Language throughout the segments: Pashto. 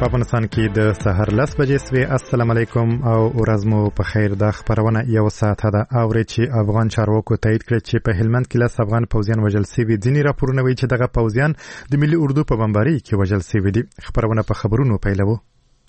په افغانستان کې د سحر 10 بجې سوي. السلام علیکم او ورځ مو په خیر. د خبرونه یو ساعت ده. اوري چې افغان چارواکو تایید کړ چې په هلمند کې 10 افغان پوځیان وژل شوي. ځینې راپورونه وایي چې دغه پوځیان د ملي اردو په بمبارۍ کې وژل شوي دي. خبرونه په خبرونو پیلوو.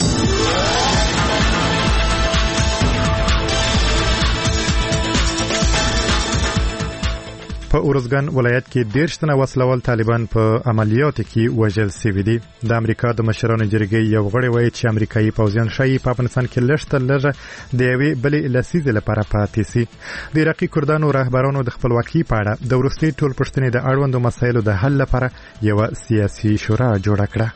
په اورزګان ولایت کې 13 تنه وسلوال طالبان په عملیاتو کې وژل شوي دي. د امریکا د مشرانو جرګې یو غړی وایي چې امریکایي پوځیان شایي په افغانستان کې لږ د یوې بلې لسیزې لپاره پاتې شي. د عراقي کردانو رهبرانو د خپلواکۍ په اړه د وروستي ټولپوښتنې د اړوندو مسایلو د حل لپاره یوه سیاسي شورا جوړه کړه.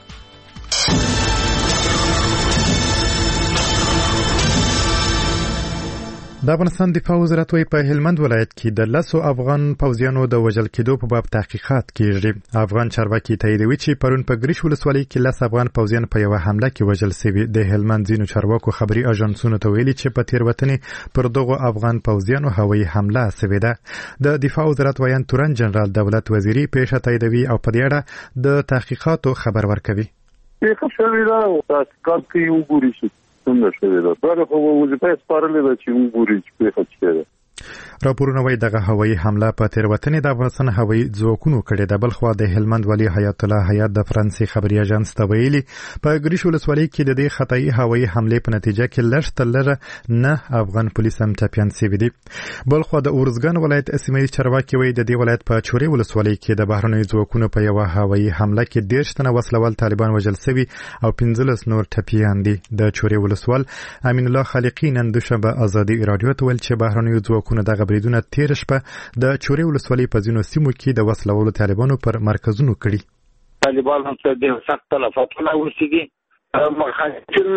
د افغانستان دفاع وزارت وايي په هلمند ولایت کې د 10 افغان پوځیانو د وژل کېدو په باب تحقیقات کیږي. افغان چارواکي تاییدوي چې پرون په ګریش ولسوالۍ کې 10 افغان پوځیان په یو حمله کې وژل شوي. د هلمند ځینو چارواکو خبري اژانسونو ته ویلي چې په تیروتنې پر دغه افغان پوځیانو هوایي حمله شوې ده. د دفاع وزارت وایي تورن جنرال دولت وزیری پیښه تاییدوي او په دې اړه د تحقیقاتو خبر ورکوي. څنګه شوی دا خو وظیفه سپارلې ده چې وګوري چې په څه ده. راپورونه وايي دغه هوایي حمله په تیروتنې د افغانستان هوایي ځواکونو کړې ده. بلخوا د هلمند ولی حیات الله حیات د فرانسې خبري اژانس ته ویلي په ګریش ولسوالۍ کې د دې خطایي هوایي حملې په نتیجه کې لږ نه افغان پولیس هم ټپیان شوي دي. بلخوا د اورزګان ولایت سیمه چارواکي وايي د دې ولایت په چوري ولسوالۍ کې د بهرنیو ځواکونو په یو هوایي حمله کې 13 تنه وسلوال طالبان وژل شوي او 15 نور ټپیان دي. د چوري ولسوال امین الله خالقی نن دوشنبه ازادي رادیو ته ویل چې بهرنیو ځواکونو دغه بریدونه تیر شپه د چوري ولسوالۍ په ځینو سیمو کې د وسلوالو طالبانو پر مرکزونو کړي. طالبان هم څه د سخت تلفاتونه ورسېږي. مخاطرین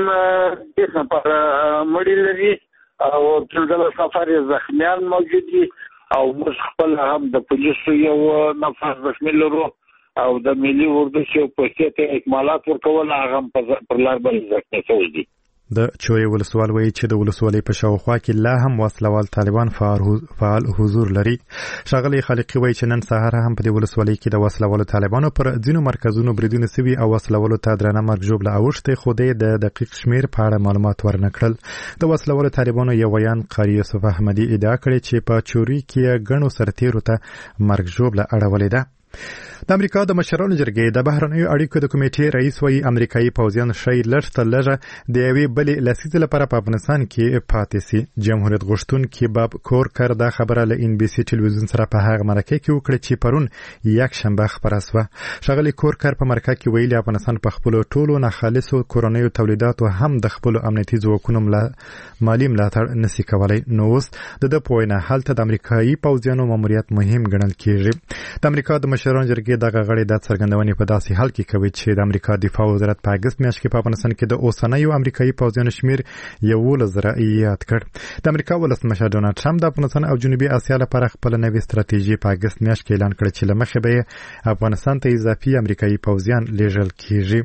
د پر مړي لري او ټول سفر زخمیان موجود دي او موږ خپل هم د پولیسو یو نفر زخمی لرو او د ملي اردو چې په څیر اکمالات ورکول هغه پر لار باندې زخمی شوی دي. د چوري ولسوال وایي چې د ولسوالۍ په شاوخوا کې لا هم وسلوال طالبان فعال حضور لري. ښاغلی خالقي وایي چې نن سهار هم په دې ولسوالۍ کې د وسلوالو طالبانو پر ځینو مرکزونو بریدونه سوي او وسلوالو ته درنه مرګ ژوبله اوښتې، خو د دقیق شمیر په اړه معلومات ورنه کړل. د وسلوالو طالبانو یو ویان قاری یوسف احمدي ادعا کړې چې په چوري کې ګڼو سرتیرو ته مرګ ژوبله اړولې ده. د امریکا د مشرانو جرګې د بهرنیو اړیکو د کمیټې رئیس وایي امریکایي پوځیان شاید لږ د یوې بلې لسیزې لپاره په افغانستان کې پاتې شي. جمهوریت غوښتونکي باب کورکر دا خبره له ان بي سي ټلویزیون سره په هغه مرکه کې وکړه چې پرون یک شنبه خبره شوه. ښاغلی کورکر په مرکه کې ویلي افغانستان په خپلو ټولو ناخالصو کورنیو تولیداتو هم د خپلو امنیتي ځواکونو مالي ملاتړ نشي کولی. نو اوس د ده په وینا هلته د امریکایي پوځیانو ماموریت مهم ګڼل کېږي. د امریکا د مشرانو جرګې دغه غړي د څرګندونې په داسې حال کې کوي چې د امریکا دفاع وزارت په اګست میاشت کې په افغانستان کې د اوسنیو امریکایي پوځیانو شمیر 11,000 یاد کړ. د امریکا ولسمشر ډونالډ ټرمپ د افغانستان او جنوبي اسیا لپاره خپل نوې ستراتیژي په اګست میاشت کې اعلان کړ چې له مخې به افغانستان ته اضافي امریکایي پوځیان لیږل کیږي.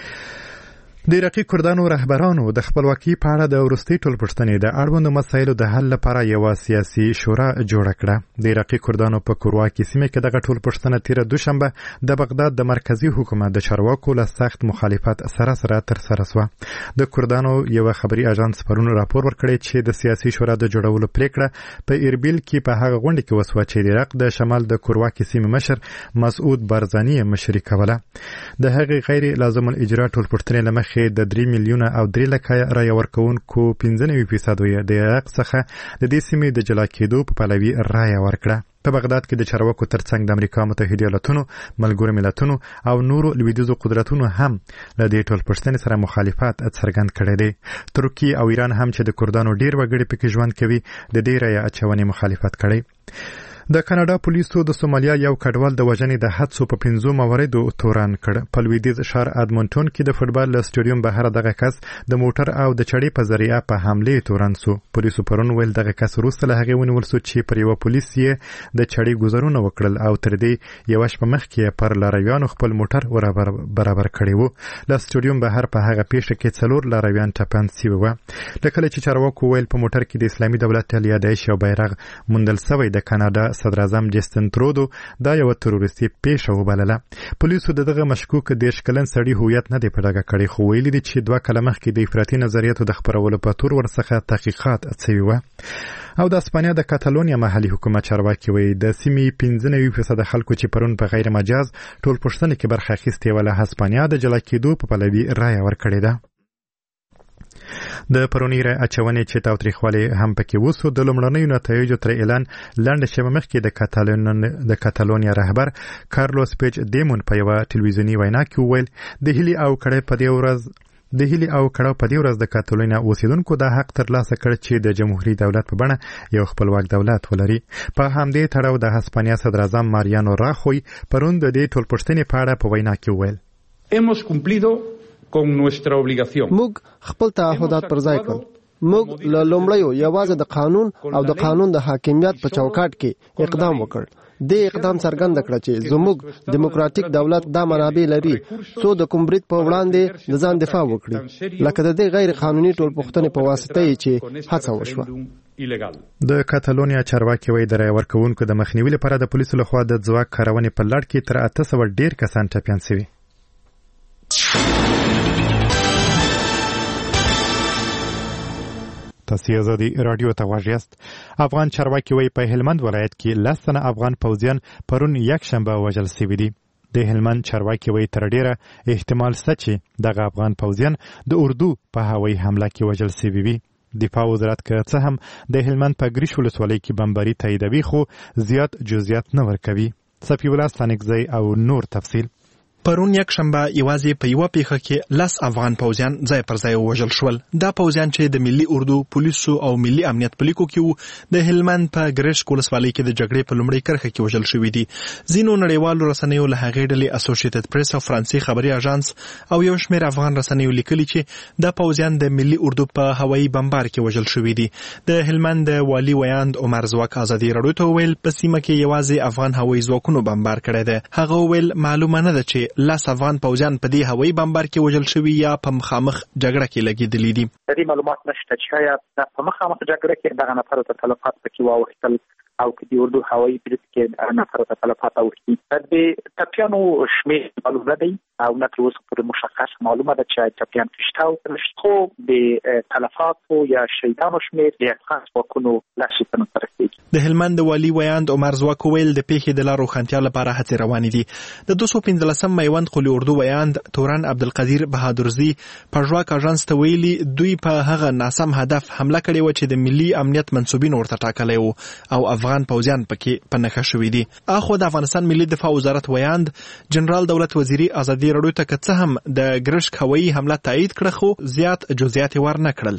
د عراقي کردانو رهبرانو د خپلواکۍ په اړه د وروستي ټولپوښتنې د اړوندو مسایلو د حل لپاره یوه سیاسي شورا جوړه کړه. د عراقي کردانو په کورواکي سیمه کې دغه ټولپوښتنه تیره دوشنبه د بغداد د مرکزي حکومت د چارواکو له سخت مخالفت سره ترسره شوه. د کردانو یوه خبري اژانس پرون راپور ورکړی چې د سیاسي شورا د جوړولو پریکړه په اربیل کې په هغه غونډه کې وسوه چې د عراق د شمال د کورواکي سیمه مشر مسعود بارزاني مشري کوله. د هغې غیر لازم الاجرا ټولپوښتنې له د 3 میلیونه او 3 لکه رای ورکوونکو 95% د عراق څخه د دې سیمې د جلا کېدو په پلوي رای ورکړه. په بغداد کې د چارواکو ترڅنګ د امریکا متحده ایالاتونو، ملګرو ملتونو او نورو لویدیځو قدرتونو هم له دې ټولپوښتنې سره مخالفت څرګند کړی دی. ترکیه او ایران هم چې د کردانو ډیر وګړي پکې ژوند کوي د دې رای اچونې مخالفت کړی. د کاناډا پولیسو د سومالیا یو کډوال د وژنې د حادثو په 5 مواردو تورن کړ. په لویدیځ ښار ادمونټون کې د فوټبال له سټیډیوم بهر دغه کس د موټر او د چړې په ذریعه په حمله تورن سو. پولیسو پرون ویل دغه کس وروسته له هغې ونیول سو چې پر یو پولیس یې د چړې ګزارونه وکړل او تر دې یوه شپه مخکې پر لارویانو خپل موټر برابر کړی و. له سټیډیوم بهر په هغه پیښه کې 4 لارویان ټپیان شوي وو. د کله چې چارواکو ویل په موټر کې د اسلامي دولت تل یادایش یو بیرغ موندل شوی د کاناډا صدر اعظم جستن ترودو دا یو تروریستي پیښه وبلله. پولیسو دغه مشکوک 10 کلن سړي هویت نه دی په ډاګه کړی، خو ویلي دي چې 2 کاله مخکې د افراطي نظریاتو د خپرولو په تور ورڅخه تحقیقات اڅوي و. او د اسپانیا د کاتالونیا محلي حکومت چارواکي وایي د سیمې 95% خلکو چې پرون په غیر مجاز ټول پښتنې کې برخه اخیستې و له اسپانیا د جلا کېدو په پلوي رایه ورکړې ده. د پرونی رای اچونې چې تاوتریخوالی هم پکې وسو د لومړنیو نتایجو تر اعلان لنډه شپه مخکې د کاتالونیا رهبر کارلوس پیچ دیمون په یوه ټلویزیوني وینا کې وویل د هیلې او کړه په دې ورځ د کاتالونیا اوسیدونکو د حق ترلاسه کړ چې د جمهوریت دولت په بڼه یو خپلواک دولت ولري. په همدې تړاو د هسپانیا صدر اعظم ماریانو راخوی پرون د دې ټولپوښتنې په اړه په وینا کې وویل موږ خپل تعهدات پر ځای کړل. موږ له لومړیو یوازې د قانون او د قانون د حاکمیت په چوکاټ کې اقدام وکړ. د اقدام څرګند کړ چې زموږ دیموکراتیک دولت دا منابع لري څو د کوم برید په وړاندې د ځان دفاع وکړي، لکه د دې غیر قانوني ټولپوښتنې په واسطه چې هڅه وشوه. د کاتالونیا چارواکي وایي د رای ورکوونکو د مخنیوي لپاره د پولیسو لخوا د ځواک کارونې په لړ کې تر 800 ډیر کسان ټپیان شوي. تاسو آزادي رادیو ته غواړئ. افغان چارواکي وایي په هلمند ولایت کې 10 تنه افغان پوځیان پرون یک شنبه وژل شوي دي. د هلمند چارواکي وایي تر ډیره احتمال شته چې دغه افغان پوځیان د اردو په هوایي حمله کې وژل شوي وي. دفاع وزارت که څه هم د هلمند په ګریش ولسوالۍ کې بمباري تاییدوي خو زیات جزئیات نه ورکوي. صفی الله ستانکزی او نور تفصیل. پرون یک شنبه یوازې په یوه پیښه کې 10 افغان پوځیان ځای پر ځای وژل شول. دا پوځیان چې د ملي اردو، پولیسو او ملي امنیت په لیکو کې وو، د هلمند په ګریش ولسوالۍ کې د جګړې په لومړۍ کرښه کې وژل شوي دي. ځینو نړیوالو رسنیو له هغې ډلې اسوسییټډ پریس او فرانسې خبري اژانس او یو شمېر افغان رسنیو لیکلي چې دا پوځیان د ملي اردو په هوایي بمبار کې وژل شوي دي. د هلمند والي ویاند عمر زواک آزادي رادیو ته وویل په سیمه کې یوازې افغان هوایي ځواکونو بمبار کړی دی. هغه وویل معلومه نه ده چې 10 افغان پوځیان په دې هوایي بمبار کې وژل شوي یا په مخامخ جګړه کې لګېدلي دي. د دې معلومات نشته چې شاید په مخامخ جګړه کې دغه نفرو ته تلفات پکې واوښتل او که د اردو هوایي برید کې نفرو ته تلفات اوښتي. د ټپیانو شمېر معلومه دی او نه تر اوسه پورې مشخص معلومه ده چې ټپیان شته او خو د تلفاتو یا شهیدانو شمېر د افغان ځواکونو له شي په نظر کېږي. د هلمند والي ویاند عمر زواک ویل د پیښې د لا روښانتیا لپاره هڅې روانې دي. د 215 میوند قلی اردو ویاند توران عبدالقدیر بهادرزي پژواک اژانس ته ویلي دوی په هغه ناسم هدف حمله کړې و چې د ملي امنیت منسوبین ورته ټاکلی و او افغان پوځیان پکې په نښه شوي دي. اخو د افغانستان ملي دفاع وزارت ویاند جنرال دولت وزیري آزادي رادیو ته که څه هم د ګرشک هوایي حمله تایید کړه خو زیات جزئیات یې ورنه کړل.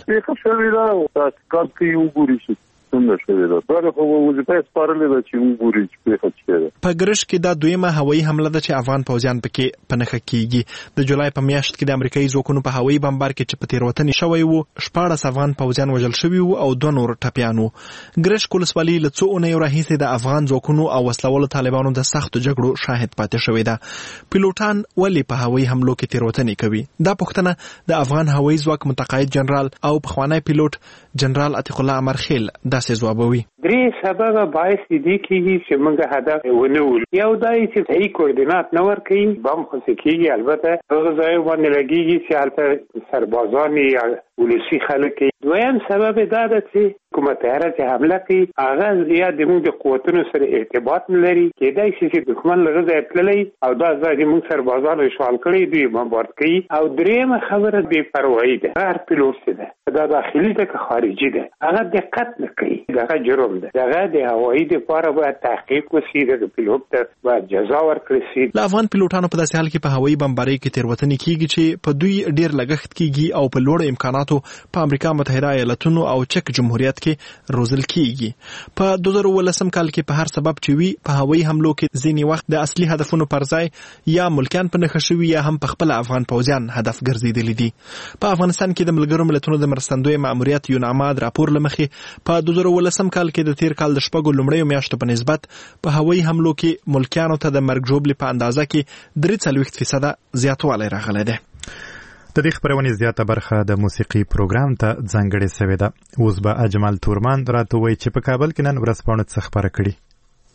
څنګه شوې ده دا خو وظیفه سپارلې ده چې موږ ګوري چې په خچره په ګرش کې دا دویمه هوایي حمله ده چې افغان پوځیان پکې په نښه کیږي. د جولای په میاشت کې د امریکایي ځواکونو په هوایي بمبار کې چې په تیروتنې شوی وو 14 افغان پوځیان وژل شوي وو او 2 نور ټپیان وو. ګرش ولسوالۍ له څو اونیو راهیسې د افغان ځواکونو او وسلوالو طالبانو د سختو جګړو شاهد پاتې شوې ده. پیلوټان ولې په هوایي حملو کې تیروتنې کوي؟ دا پوښتنه د افغان هوایي ځواک متقاعد جنرال او پخوانی پیلوټ جنرال عتیق الله امرخیل داسې ځوابوي. 3 سبب باعث دي کېږي چې موږ هدف ونه ولرو. یو دا چې صحیح کوردینات نه ورکوي، بم خو کېږي البته هغه ځای باندې لګېږي چې هلته سربازان یا ولسي خلک. دویم سبب دا ده چې کومه طیاره چې حمله کوي هغه یا د موږ د قوتونو سره ارتباط نه لري، کېدای شي چې دښمن له ځای تللی او دا ځای د موږ سربازانو اشغال کړی دوی بمبارد کوي. او دریمه خبره بې پروایي ده. هر پیلوټ چې ده دا داخلي ده که خارجي ده هغه دقت نه کوي، دغه جرم ده. دغه د هوایي دپاره باید تحقیق وشي، د پیلوټ ته باید جزا ورکړل شي. له افغان پیلوټانو په داسې حال کې په هوایي بمبارۍ کې تېروتنې کېږي چې په دوی ډېر لګښت کېږي او په لوړو امکاناتو په امریکا متحده ایالتونو او چک جمهوریت کې روزل کېږي. په 2019 کال کې په هر سبب چې وي په هوایي حملو کې ځینې وخت د اصلي هدفونو پر ځای یا ملکیان په نښه شوي یا هم په خپل افغان پوځیان هدف ګرځېدلي دي. په افغانستان کې د ملګرو ملتونو د مرستندوی ماموریت یوناماد راپور له مخې په 2019 کال کې د تیر کال د شپږو لومړیو میاشتو په نسبت په هوایي حملو کې ملکیانو ته د مرګ ژوبلې په اندازه کې 43% زیاتوالی راغلی دی. د دې خبرونې زیاته برخه د موسیقي پروګرام ته ځانګړې شوې ده. اوس به اجمل تورمان راته وایي چې په کابل کې نن ورځپاڼو څه خبره کړي.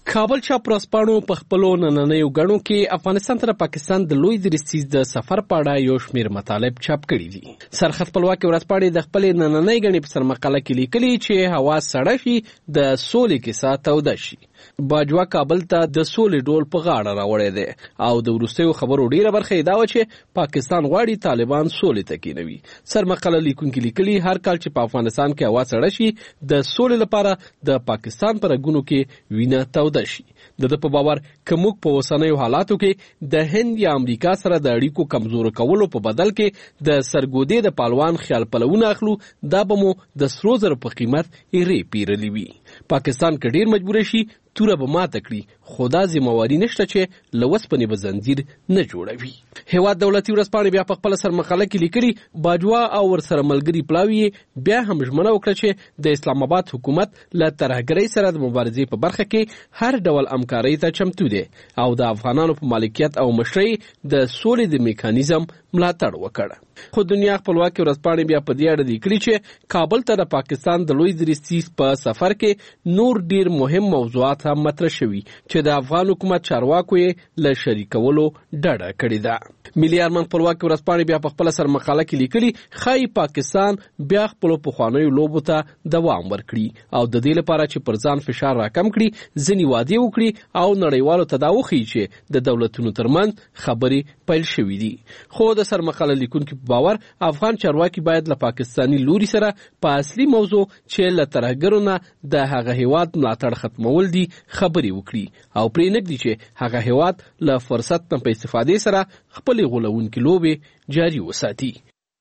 کابل چاپراسپانو په خپلو نننیو غړو کې افغانستان تر پاکستان د لوی درستیز د سفر په اړه یو شمېر مطالب چاپ کړي دي. سرخط خپلواکي ورځپاڼې د خپل نننۍ غړي په سرمقاله کې لیکلي چې هوا سړه شي د سولې کیسه توده شي. باجوا کابل ته د سولې ډول په غاړه راوړی دی او د وروستیو خبرو ډیره برخه یې دا وه چې پاکستان غواړي طالبان سولې ته کینوي. سرمقاله لیکونکي لیکلي هر کال چې په افغانستان کې هوا سړه شي د سولې لپاره د پاکستان په رګونو کې وینه توده شي. د په باور که موږ په اوسنیو حالاتو کې د هند یا امریکا سره د اړیکو کمزور کولو په بدل کې د سرګودې د پالوان خیال پلوونه اخلو، دا به مو د سرو زرو په قیمت ایرې پیرلی وي. پاکستان که ډیر مجبور شي توره به ماته کړي، خو دا ذمہواري نشته چې له وسپنې به زنځیر نه جوړوي. هیواد دولتي ورځپاڼې بیا په خپله سرمقاله کې لیکلي باجوا او ورسره ملګري پلاوي بیا هم ژمنه وکړه چې د اسلام آباد حکومت له ترهګرۍ سره د مبارزې په برخه کې هر ډول همکارۍ ته چمتو دی او د افغانانو په مالکیت او مشرۍ د سولې د میکانیزم ملاتړ وکړ. خو دنیا خپلواکي ورځپاڼې بیا په دې اړه لیکلي چې کابل ته د پاکستان د لوی درستیز په سفر کې نور ډیر مهم موضوعات هم مطرح شوي چې د افغان حکومت چارواکو یې له شریکولو ډډه کړې ده. ملي ارمان خپلواکي ورځپاڼې بیا په خپله سرمقاله کې لیکلي ښایي پاکستان بیا خپلو پخوانیو لوبو ته دوام ورکړي او د دې لپاره چې پر ځان فشار راکم کړي ځینې وعدې وکړي او نړیوالو ته دا وښیي چې د دولتونو ترمنځ خبرې پیل شوي دي. خو د سرمقاله لیکونکي باور افغان چارواکي باید له پاکستاني لوري سره په اصلي موضوع چې له ترهګرو نه د هغه هیواد ملاتړ ختمول دي خبرې وکړي او پرې نږدي چې هغه هیواد له فرصت نه په استفادې سره خپلې غولونکې لوبې جاري وساتي.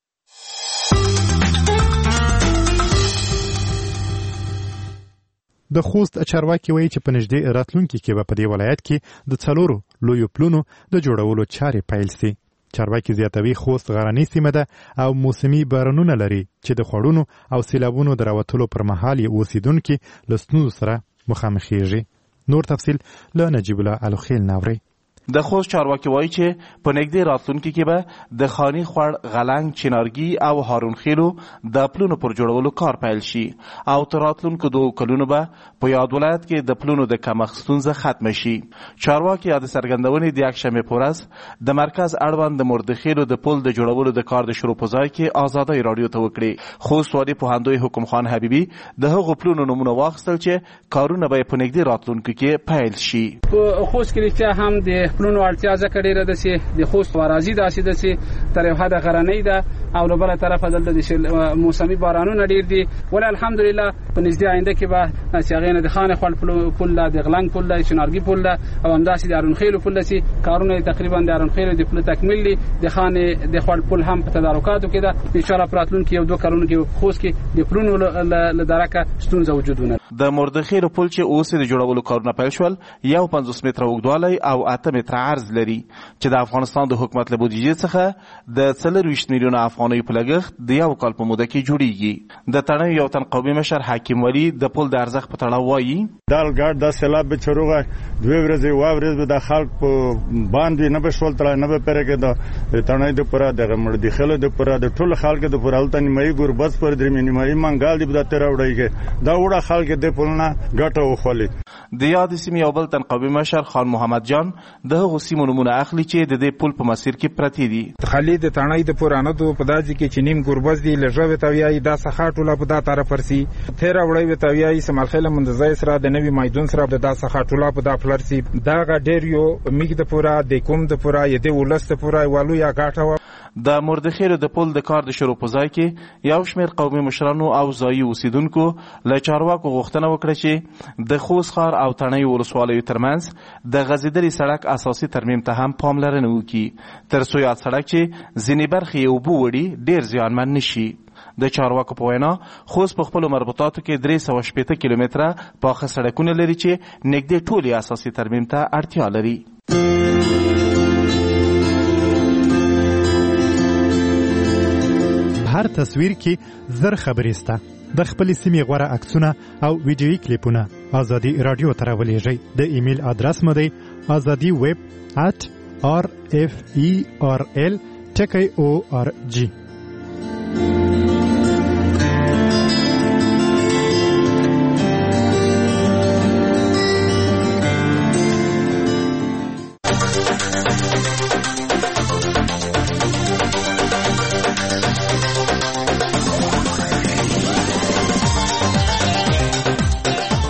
د خوست چارواکي وایي چې په نږدې راتلونکي کې به په دې ولایت کې د 4 لویو پلونو د جوړولو چارې پیل سي. چارواکي زیاتوي خوست غرنۍ سیمه ده او موسمي بارانونه لري چې د خوړونو او سیلابونو د راوتلو پر مهال یې اوسیدونکي له ستونزو سره مخامخېږي. نور تفصیل له نجیب الله الخیل ناوري. د خوست چارواکي وایي چې په نږدې راتلونکي کې به د خاني خوړ، غلنګ، چنارګي او هارون خیلو د پلونو پر جوړولو کار پیل شي او تر راتلونکو 2 کلونو به په یاد ولایت کې د پلونو د کمښت ستونزه ختمه شي. چارواکي د څرګندونې د یکشنبې په ورځ د مرکز اړوند د مردخیلو د پل د جوړولو د کار د شروع په ځای کې آزادۍ رادیو ته وکړي. خوست والي پوهندوی حکم خان حبیبي د هغو پلونو نمونه واخیستل چې کارونه به په نږدې راتلونکو کې پیل شي. په خوست کې هم د پلونو اړتیا ځکه ډیره ده چې د خوست وارازي داسې ده چې تر یو حده غرنۍ ده او له بله طرفه دلته د موسمي بارانونه ډیر دي. ولی الحمدلله په نږدې آینده کې به چې هغې نه د خانې خوړ پل ده، د غلنګ پل ده، چنارګي پل ده او همداسې د هارون خیلو پل ده چې کارونه تقریبا د هارون خیلو د پل تکمیل دي. د خانې د خوړ پل هم په تدارکاتو کې ده. انشاءالله په راتلونکي 1-2 کلونو کې خوست کې د پلونو له درکه ستونزه وجود ونه لري. د مردخیلو پل چې اوس د جوړولو کارونه پیل شول 50 متره اوږدوالی او 8 متره عرض لري چې د افغانستان د حکومت له بودیجې څخه د 420 میلیونه افغانیو په لګښت د 1 کال په موده کې جوړیږي. د تړون یو تن قومي مشر حکیم ولی د پل د ارزښت په تړاو وایي دال ګډ د سیلاب به چروغه 2 ورځې واورز به د خلک په باندې نه بشول تړای نه به پرګه د تړون د پره د غمړ د خلک د پره د ټول خلک د پره الته نیمایي ګوربس پر درې نیمایي منګال دی د تر وړایږي دا وړه خلک د پلنا ګټه وخولي. د یاد سیمې یو بل تن قومي مشر خان محمد جان د هغو سیمو نمونه اخلي چې د دې پل په مسیر کې پرتې دي. خالد تڼۍ د پورانه دو په داځي کې چې نیم ګوربز دی لږه وتاویای دا سخا ټوله په دا طرف ورسي تیر وړي وتاویای سمال خیل منځای سره د نوی مایدون سره د دا سخا ټوله په دا فلرسي دا غډیر یو میګ د پورا د کوم د پورا یده ولست پورا والو یا غاټه. د مردخیلو د پل د کار د شروع په ځای کې یو شمېر قومي مشرانو او ځایي اوسیدونکو له چارواکو غوښتنه وکړه چې د خوست ښار او تڼۍ ولسوالیو ترمنځ د غځېدلي سړک اساسي ترمیم ته هم پاملرنه وکړي تر څو یاد سړک چې ځینې برخې یې اوبه وړي ډېر زیانمن نه شي. د چارواکو په وینا خوست په خپلو مربوطاتو کې 380 کیلومتره پاخه سړکونه لري چې نږدې ټولې اساسي ترمیم ته اړتیا لري. هر تصویر کې زر خبرې سته. د خپل سیمې غوره عکسونه او ویډیویي کلیپونه ازادي رادیو ته راولېږئ. د ایمیل ادرس مو دی azadiweb@rferl.org.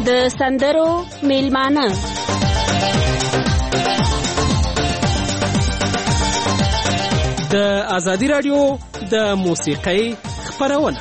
د سندرو میلمانه د ازادي رادیو د موسیقۍ خبرونه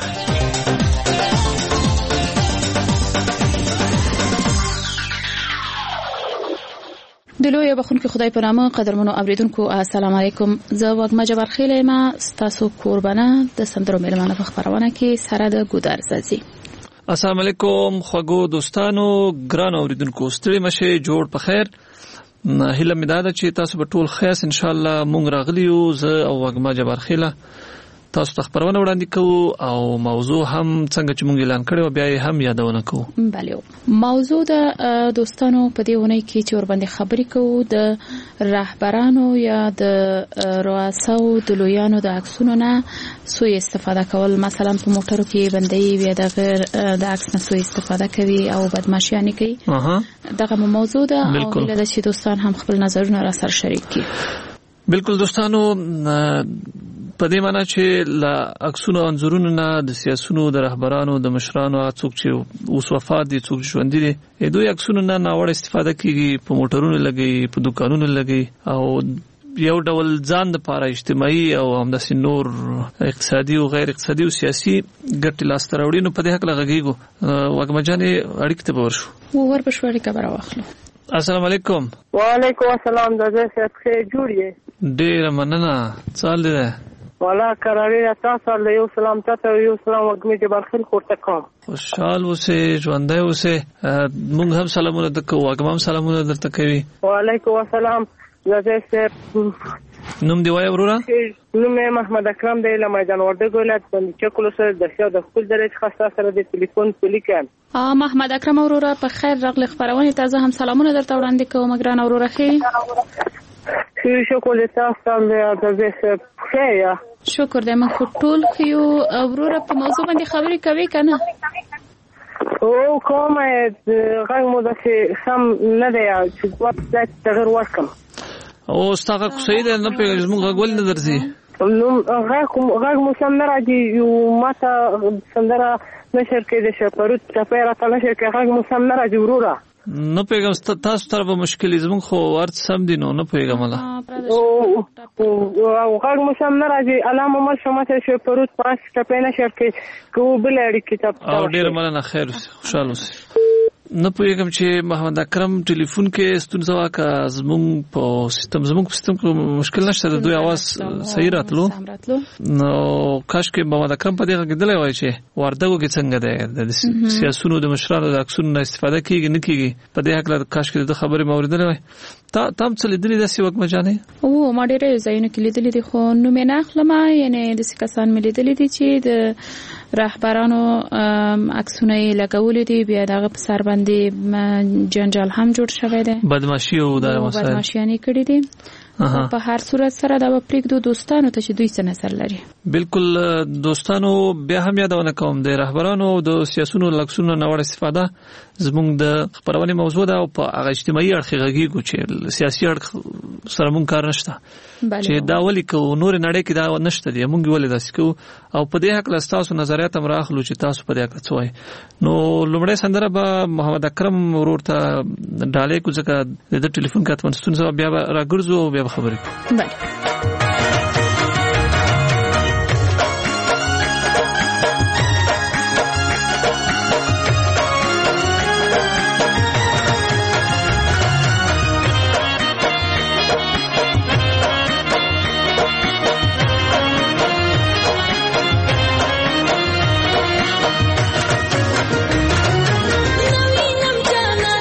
د لوی بخونکو خدای په نامه قدرمنو اوریدونکو السلام علیکم زه وګما جبر خیله ما تاسو قربانه د سندرو میلمانه په خبرونه کې سره د ګودر زازي. السلام علیکم خوږو دوستانو ګران اوریدونکو ستړي مشه جوړ په خیر هله مداده چې تاسو په ټول خاص ان شاء الله مونږ راغلیو زه او وګما جبر خیله تاسو ته خبرونه وړاندې کوو او موضوع هم څنګه چې مونږ اعلان کړو بیا هم یادونه کوو. بله موضوع د دوستانو په دې ونه کې چې ور باندې خبرې کوو د رهبرانو یا د رؤساو د لویانو د عکسونو نه سوء استفاده کول مثلا په موټرو کې بندي بیا د غیر د عکس نه سوء استفاده کوي او بدمعشي کوي. دغه موضوع ده او له دې دوستان هم خپل نظرونه را سره شریک کړي. بالکل دوستانو په دې معنی چې لا عکسونو انځورونو نه د سیاسيونو د رهبرانو د مشرانو څوک چې اوس وفات دي څوک ژوند دي دوی عکسونو نه ناوړه استفاده کوي په موټرونو لګي په دکانونو لګي او یو ډول ځان لپاره اجتماعي او همداسې نور اقتصادي او غیر اقتصادي او سیاسي ګټې لاسته راوړي. نو په دې حق لغږیږو وګمجانې اړیکې ته ورشو ور بشوړی خبر واخلو. السلام علیکم. وعلیکم السلام د زه څخه جوړیه ډیر مننه څال دې والا قرارې تاسو له یو سلام تاسو یو سلام وګمې چې برخل خورته کوم خوشحال اوسه ژوندۍ اوسه موږ هم سلامونه درکو وګم هم سلامونه درته کوي. وعلیکم السلام زه نوم دی وای وروره نوم محمد اکرم دی له میدان وردګ ولایت باندې چکلو سره د شاو د خپل درې خاصه سره د ټلیفون پلیکم. محمد اکرم وروره په خیر راغلی خبرونه تازه هم سلامونه درته وړاندې کوم ګران وروره خیر شکر دې تاسو له دې خیر شکر دې من ټول خو وروره په موضوع باندې خبرې کوي کنه او کومه غږ مو د سم نه دی چې وخت تغیر وکم او ستاسو کوسې ده نه په زموږ غول نه درځي نو غږ مو سم نه راځي یو ماته سندره نشر کې د شپروت تپیرا ته نشر کې غږ مو سم نه راځي وروره نه پیغام تاسو تر به مشکل زموږ خو ورت سم دي نو نه پیغام الله او غږ مو سم نه راځي علامه مل شمه ته شپروت پاس تپینا شر کې کو بل اړي کتاب او ډیر مننه خیر خوشاله اوسئ. نه پوهیږم چې محمد اکرم ټلیفون کې ستونزه واکه زموږ په سیستم کې مشکل نشته د دوی आवाज صحیح راتلو نو کاش کې محمد اکرم په دې کې دلې وای چې وردګو کې څنګه ده د سیاسيونو د مشرانو د عکسونو نه استفاده کیږي نه کیږي په دې حق له کاش کې د خبرې موریدلې وای تام څه لیدلې د سی وګ مجانې او ما ډېرې ځایونه کې لیدلې دي خو نو مې نه اخلم یعنی د کسان مې لیدلې دي چې د رهبرانو عکسونه لګولې دي بیا دغه په سر باندې جنجال هم جوړ شوی دی بدمعشي او د مسایل بدمعشي کړې دي په هر صورت سره دا پریږدو دوستانو ته چې دوی څه نظر لري. بالکل دوستانو بیا هم یادونه کوم د رهبرانو د سیاسيونو لکسونو نوړ استفاده زموږ د خبرونه موضوع ده او په هغه اجتماعي اړخ غږیږي چې سیاسي اړخ سره مونږ کار نشته چې دا ولي کو نور نړۍ کې دا نشته دی مونږ ولې داسې کو او په دې حق له تاسو نظریات هم راخلو چې تاسو په دې حق څه وایي. نو لومړی سندره به محمد اکرم ورور ته ډالې کو ځکه د ټلیفون کاتون ستونزه بیا راګرځو بیا خبرې بله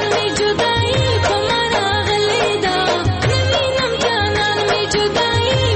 जुदाई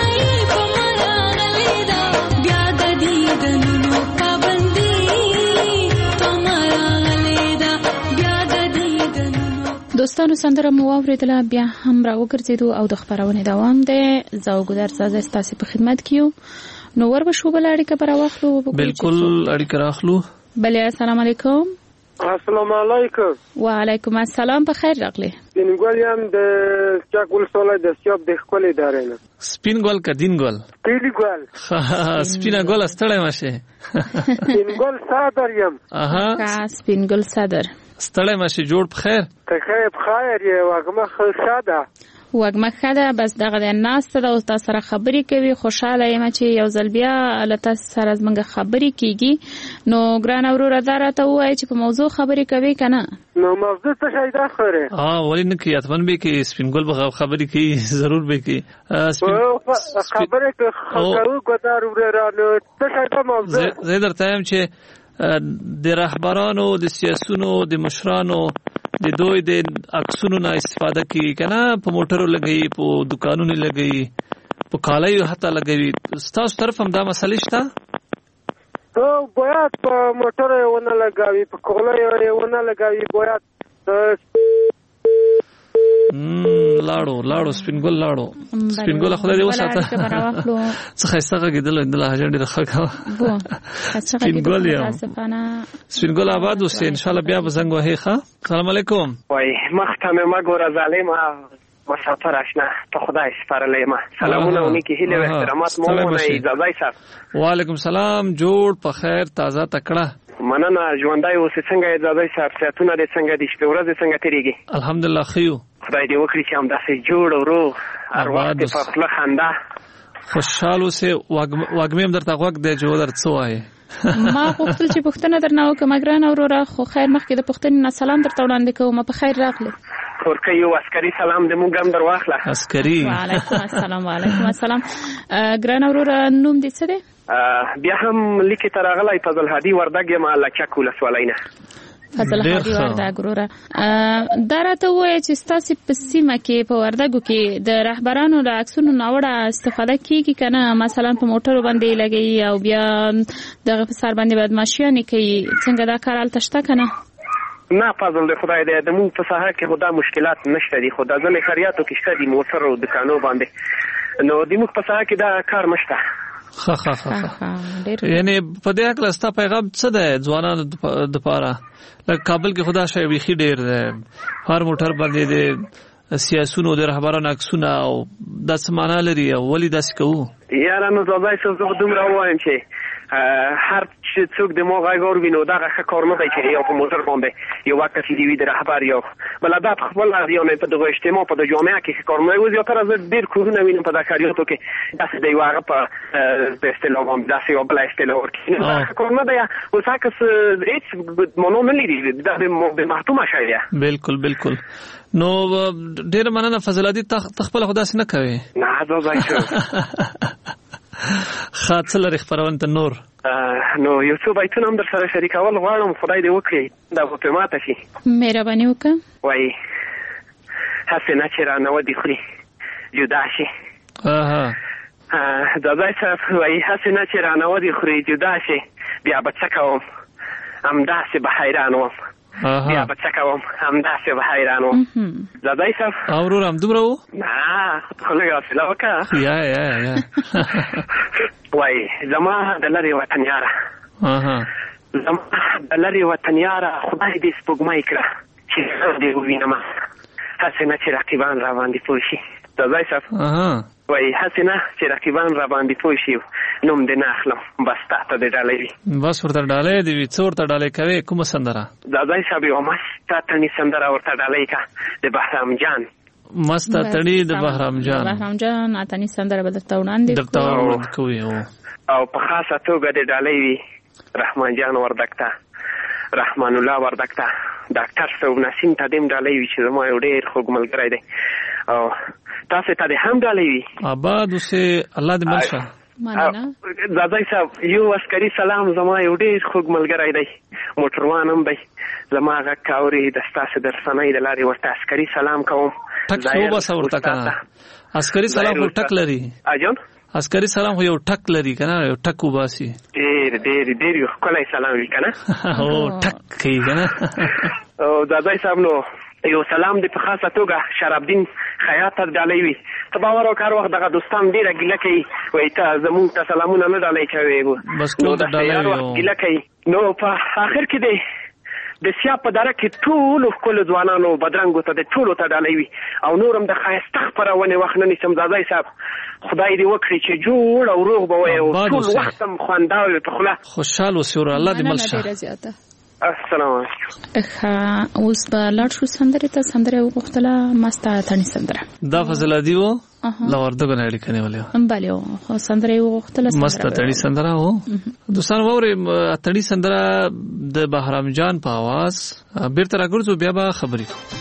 دوستانو سندره مو واوریدله بیا هم را وګرځیدو او د خبرونې دوام دی زه او ګودر زازه ستاسو په خدمت کیو نو ور بشو بل اړیکه پر واخلو بالکل اړیکه راخلو بله السلام علیکم السلام علیکم وعلیکم السلام په خیر راغلی سپینګل یم د چاکول سولای د سیاب د خپل ادارې نه سپینګل کا دینګل سپینګل سپینګل استړی ماشه سپینګل صدر یم کا سپینګل صدر ستړی ماشه جوړ په خیر ته خیر یې واګمه خاصه وګمه خاله بس دغه د ناس ته د تاسو سره خبرې کوي خوشاله یم چې یو ځل بیا له تاسو سره زمونږ خبرې کیږي نو ګران اورور دراته وای چې په موضوع خبرې کوي کنه نو موضوع څه شي دا خبره ولی نه کی اتمن به کې سپینګل به خبرې کوي ضرور به کې خبرې کوي ګدار ورانو څه شي دا موضوع زه درته یم چې د رهبرانو د سیاسونو د مشرانو د دوی د عکسونو نه استفاده کوي کنه په موټرو لګي په دکانونو لګي په کالایو حتی لګوي تاسو طرف هم دا مسئله شته ته باید په موټر ونه لګوي په کالایو ونه لګوي باید لاړو سپینګل خدای دې وساته څه خیسته غږیدل د لهجه ډېر ښه کا سپینګل آباد اوسه ان شاء الله بیا به زنګ وهي ښه السلام علیکم وای مختمه ما ګور ظالم مسافر آشنا ته خدای سپارلې ما سلامونه ونی کې هیله او احترامات مو نه اجازه صاحب وعلیکم سلام جوړ په خیر تازه تکړه مننه ژوندای اوسې څنګه اجازه صاحب ساتونه دې څنګه دې شپه ورځ څنګه تیریږي الحمدلله خيو خدای دې وکړي چې هم داسې جوړ او روغ ارواح دې په خپل خندا خوشاله اوسې واګمیم درته غوږ دې جوړ درڅ وای ما غوښتل چې پښتنه درنه وکم ګران اورورا خو خیر مخکې د پښتنې نه سلام درته وړاندې کوم په خیر راغلی ترکه یو عسکري سلام دې مونږ هم درواخله عسکري وعلیکم السلام ګران اورورا نوم دې څه دی بیا هم لیکي ترغلای فضل هادي وردګ یم لچک ولسوالینه فضل هادي وردګ وروره دا راته وایي چې ستاسو په سیمه کې په وردګو کې د رهبرانو د عکسونو ناوړه استفاده کیږي کنه مثلا په موټرو باندې لګي او بیا دغه په سر باندې بدمعشیانه کوي څنګه دا کار الته شته کنه نه فضل د خدای دې د مون په ساحه کې خدا مشکلات نشته دي خدا ځنې خریاتو کې شته دي موټر او دکانو باندې نو د مون په ساحه کې دا کار نشته یعنی په دې اکل ستا پیغام څه ده ځوانانو د پاره لکه کابل کې خدا شای ویخي ډیر ده هر موټر باندې د سیاسونو د رهبرانو عکسونه او د سمانه لري او ولی داس کوو یارانو زوبای څه زه دومره وایم چې هر څوک د موغه غور وینو دا ښه کار نه دی چې یو په موټر باندې یو وخت چې دی د رهبر یو بل دا خپل یو نه په دغه اجتماع په د جامعه کې کار نه وي زیاتره زه ډیر کورونه وینم په دکاریاتو کې داسې دی واغه په اصطلاح باندې داسې یو بل اصطلاح ورکینه کار نه دی او څاکس هیڅ مونږ نه لري دا د محتومه شایي بالکل نو ډیر مننه فضلادي تخپل خدا سي نه کوي نه دا ځای خاطر لري خبرونه ته نور نو یو څو بایتونه هم در سره شریکول غواړم خدای دې وکړي دا په ماته شي مهرباني وکړه وای حسنه چې را نو دي خوري جدا شي دا ځای څه وای حسنه چې را نو دي خوري جدا شي بیا به څه کوم هم داسې به حیران وم بیا به څه کوم هم داسې به حیران وم زدای صاحب اورور هم دومره وو نه خو لږ حوصله وکړه یا وای زما د لرې وطن یاره زما د لرې وطن یاره خدای دې سپوږمۍ کړه چې زه دې ووینم هسې نه چې رقیبان را باندې پوه شي زدای صاحب وای هسې نه چې رقیبان را باندې پوه شي نوم دې نه اخلم بس تا ته دې ډالۍ وي بس ورته ډالۍ دې وي څه ورته ډالۍ کوې کومه سندره زدای صاحب یو مسته تڼۍ سندره ورته ډالۍ کا د بهرام جان مسته تڼۍ د بهرام جان اتنی سندره به درته وړاندې کوي او په خاصه توګه دې ډالۍ وي رحمان جان وردګ ته رحمان الله وردګ ته ډاکټر صاحب نسیم ته دې ډالۍ وي چې زما یو ډېر خوږ ملګری دی او تاسو ته دې هم ډالۍ وي آباد اوسې الله دې ملشه زادای صاحب یو عسکري سلام زما یو ډېر خوږ ملګری دی موټروان هم دی زما غږ اوري د ستاسو د رسنۍ د لارې ورته عسکري سلام کوم ټک شو بس ورته کنه عسکري سلام ټک لري اجان عسکري سلام خو یو ټک لري کنه یو ټک وباسي ډېر یو کله سلام وی کنه او ټک کوي کنه او دادای صاحب نو یو سلام دی په خاصه توګه شراب الدین خیاط ته ډالۍ وي ته باور وکړ وخت دغه دوستان ډیره ګیله کوي وای ته زمونږ ته سلامونه نه ډالۍ کوي بس ټول ډالۍ ګیله کوي نو په اخر کې دی د سیا په دره کې ټول خپل ځوانانو بدرنګو ته د ټولو ته ډالۍ وي او نورم د خایسته خپرونه وخت نه نشم دادای صاحب خدای دې وکړي چې جوړ او روغ به وي او ټول وخت هم خوانداو په خله خوشاله وسور الله دې ملشه السلام علیکم اوس به لاړ شو سندره وغوښتله مستا تانی سندره دا فضل دیو لا ورته غنړي کنه ولې بله خو سندره وغوښتله مستا تانی سندره هو دوستان ووري تانی سندره د بهرام جان په आवाज بیرته راګرځو بیا به خبرې کوو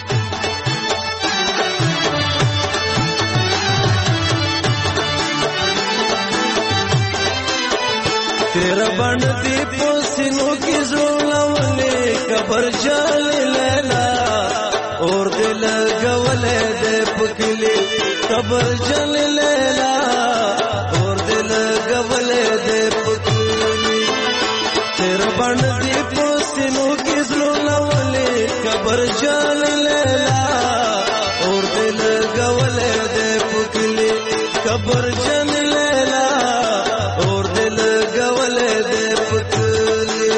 تیرا بندی پوسینو کی زولولے کبر جال لیلا اور دل گولے دے پکلی کبر جال لیلا اور دل گولے دے پکلی تیرا بندی پوسینو کی زولولے کبر جال لیلا اور دل گولے دے پکلی کبر جال لیلا اور دل گولے دے پکلی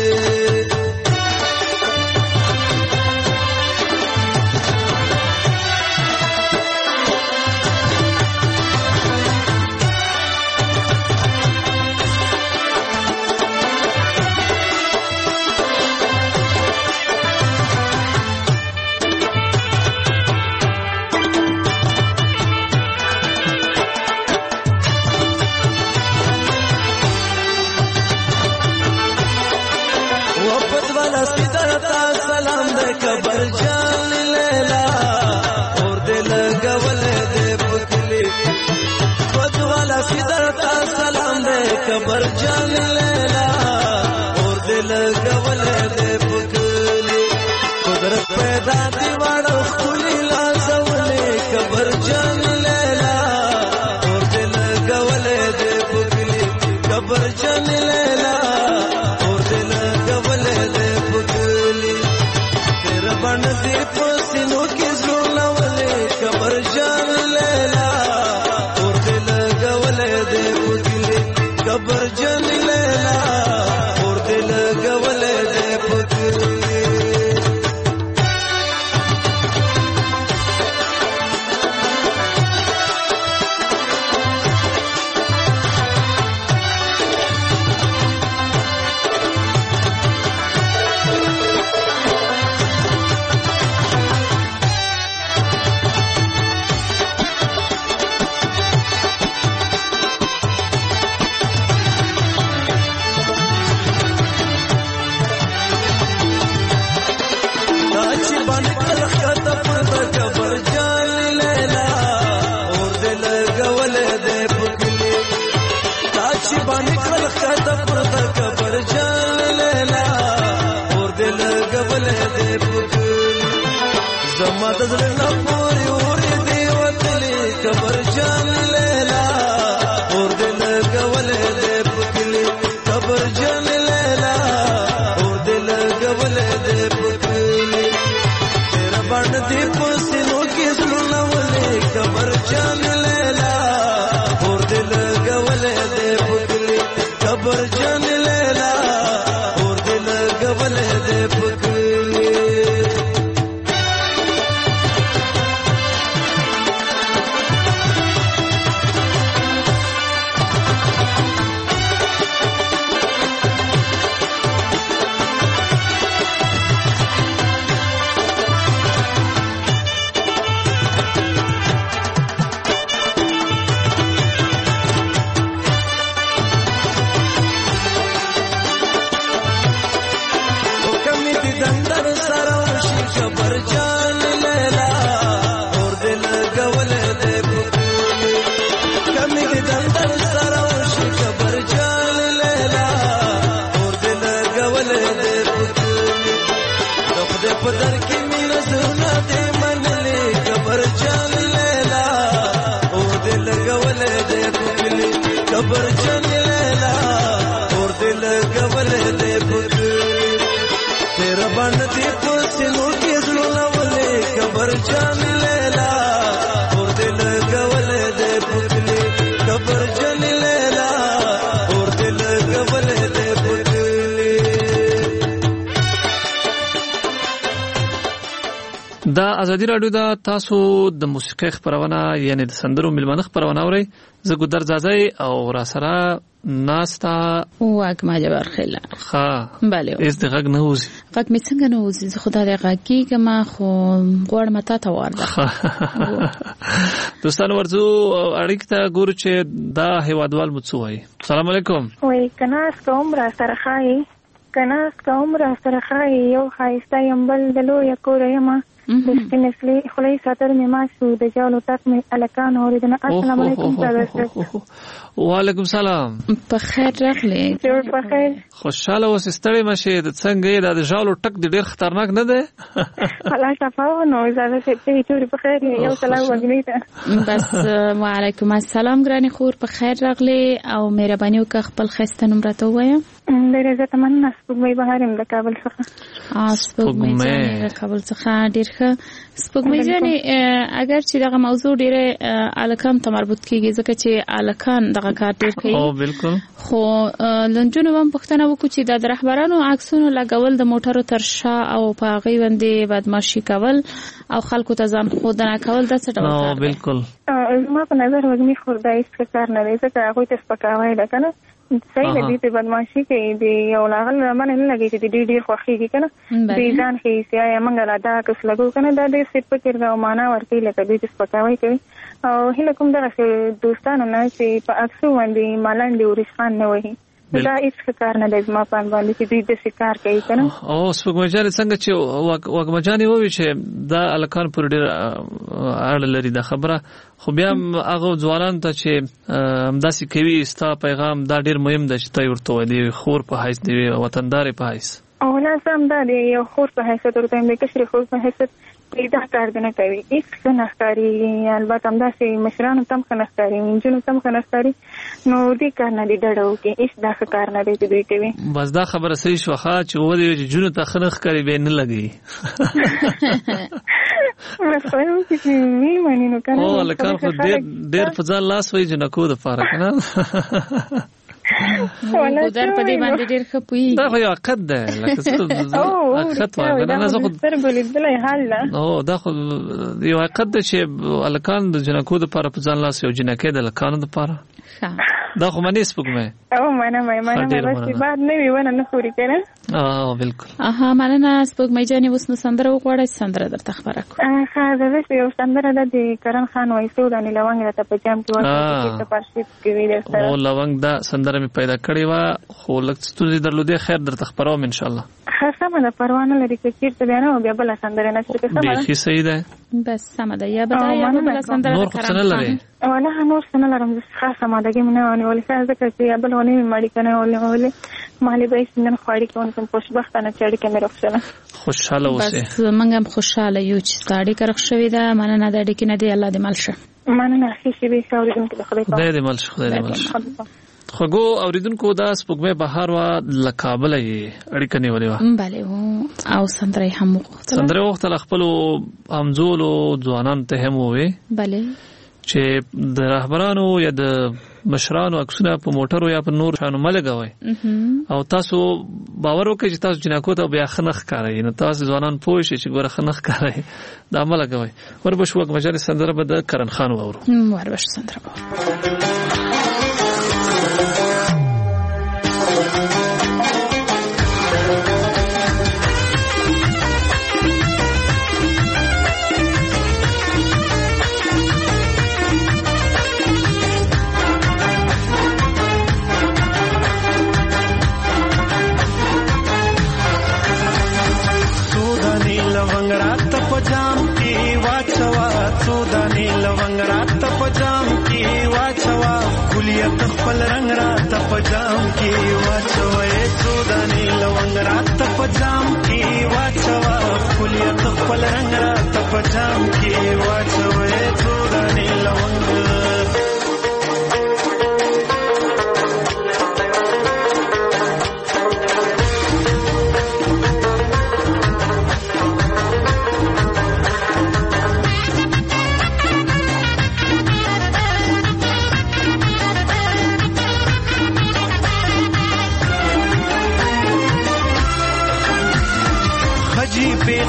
سلام دے کبر جان لیلا اور دل گولے دے پکلی خود والا سدرتا سلام دے کبر جان لیلا اور دل گولے دے پکلی قدرت پیدا دیواڑو کھلی لازولے کبر جان لیلا اور دل گولے دے پکلی کبر جان لیلا اور دل گولے دے پکلی بندی پوسینو کی زولولے کبر جان لیلا اور دل گولے دے پکلی کبر جان لیلا اور دل گولے دے پکلی مدد لنا پوری اوری دیوتلی کبر جان لیلا اور دل گولے دے پکلی کبر جان لیلا اور دل گولے دے پکلی تیرا بند دی پوسینو کی زلولے کبر جان لیلا اور دل گولے دے پکلی کبر جان لیلا اور دل گولے دے پکلی جان لیلا اور دل گول دے پتلی قبر جان لیلا اور دل گول دے پتلی. دا ازادي رادیو دا تاسو د موسیقي خبرونه یعنی د سندرو ملمنه خبرونه اورئ. زه ګودر زازای او را سره ناستا واګما جبر خلا ها بله اس د غږ نه وځي غږ می څنګه نه وځي زه خدای غږی کما خو غوړ متا ته ورده دوستانو ورځو اړیک ته ګور چې دا هیوادوال مڅوي. السلام علیکم. وای کناس کوم را سره خای کناس کوم را سره خای یو خایسته یمبل دلو یکورېما د سپینسلی خلای ساتر می ماسو د جالو تک می الکان اوریدنه. السلام علیکم تاسو. وعلیکم سلام. په خیر راغلی. جوړ په خیر. خوشاله اوس ستړي مشه د څنګه د جالو ټک ډیر خطرناک نه ده. الله شفاو نو زړه ته جوړ په خیر یو سلام وګړي بس وعلیکم السلام ګرانی خور په خیر راغلی او مهرباني وکړه خپل خسته نمبر ته وایم. ډیره زه تمنا سپوږمۍ بهارم د کابل څخه. سپوږمۍ د کابل څخه ډیر ښه. سپوږمۍ جانې اگر چې دغه موضوع ډیره الکان ته مربوط کیږي ځکه چې الکان دغه کار ډیر کوي. او بالکل. خو لنجونو هم پښتنه وکړو چې د رهبرانو عکسونو لګول د موټرو تر شا او په غي باندې بدمعشي کول او خلکو ته ځان خودنه کول د څه ډول کار دی؟ بالکل. ما په نظر وګمي خدای څخه کار نه دی ځکه هغه ته سپکاوی ده کنه. صحیح دی په بدمعشي کې دی یو لاغل باندې نه لګي چې ډیر خوخيږي کنه. دی ځان کې سیاي منګل ادا کس لګو کنه دا دې سپ کې دا معنا ورته لکه دې سپکاوی کوي. او هله کوم دغه دوستانو نه چې په اکسو باندې مالان دی ورشخان نه وایي دا هیڅ کار نه دی ما باندې چې دوی د شکار کوي کنه. او سپوږمۍ څنګه چې وګمجاني ووي چې دا الکان پر ډیر اړه لري دا خبره خو بیا هغه ځوانان ته چې همداسې کوي ستا پیغام دا ډیر مهم دی چې ته ورته وایې خور په حیث دی وطندار په حیث. او لازم دا دی یو خور په حیث ورته د کشر خور په حیث دا کار نه کوي هیڅ نه ښکاري. البته همداسې مشرانو تم نه ښکاري انجونو تم نه ښکاري نو دې کار نه دی ډډو کې هیڅ دا کار نه دی چې دوی کوي. بس دا خبره صحیح شو ښه چې و دې چې جنو ته خنه ښکاري به نه لګي. مسخره چې می مانی نو کنه. او لکه خو ډېر په ځان لاس وای جنکو د فارق نه. ګودر په دې باندې ډېر ښه پوي. دا خو یو عقد ده لکه څه عقد وایي نه زه خو سترګو لیدلای حال ده. او دا خو یو عقد ده چې الکان د جنکو د لپاره په ځان لاس یو جنکې د الکانو د لپاره. دا خو منې سپوږمۍ. او منه بس بعد نه ویونه نه خوري کنه. او بالکل. اها مننه سپوږمۍ جانې اوس نو سندره وغواړئ سندره درته خبره کوم. ښه یو سندره ده د کرن خان وایسو د لونګ ته په جام کې وایي چې پارشیت کې ویل سره. او لونګ دا سندره می پیدا کړې و خو لکه ستوري درلودې خیر درته خبروم ان شاء الله. سمه ده پروانه لري چې چیرته بیان او بیا بل سندره نشته که سمه ده. به صحیح ده. بس سمه ده یا بدا یا بل سندره نور څه نه لري. ولا نور څه نه لرم خاصه ماده کې نه ونی ولې ځکه چې بل ونی مړی کنه ولې مالي به سنن خوړی کوم کوم خوشبختانه چړې کې مې راخله. خوشاله اوسه. بس منګم خوشاله یو چې ساړی کرخ شوې ده مننه ده کې نه دی الله دې مل شه. مننه هیڅ به څورې دې خدای په دې مل شه خدای دې مل شه. خو اوریدونکو دا سپوږمۍ بهار وا لکابل یې اړیکه نیولې و. بله او سندره هم وغوښتله. سندره وغوښتله خپلو همزولو ځوانانو ته هم ووې. بله چې د رهبرانو یا د مشرانو عکسونه په موټرو یا په نور شانو ملګوي او تاسو باور وکړئ چې تاسو جنکو ته بیا خنخ کوي نو تاسو ځوانان پوه شئ چې ګوره خنخ کوي دا ملګوي. وربش وګ مجال سندره به د کرن خان وورو. وربش سندره पजाम की वाचवा सोदानी लवंग रात पजाम की वाचवा गुलियत पल रंग रात पजाम की वाचवा सोदानी लवंग रात पजाम की वाचवा गुलियत पल रंग रात पजाम की वाचवा सोदानी लवंग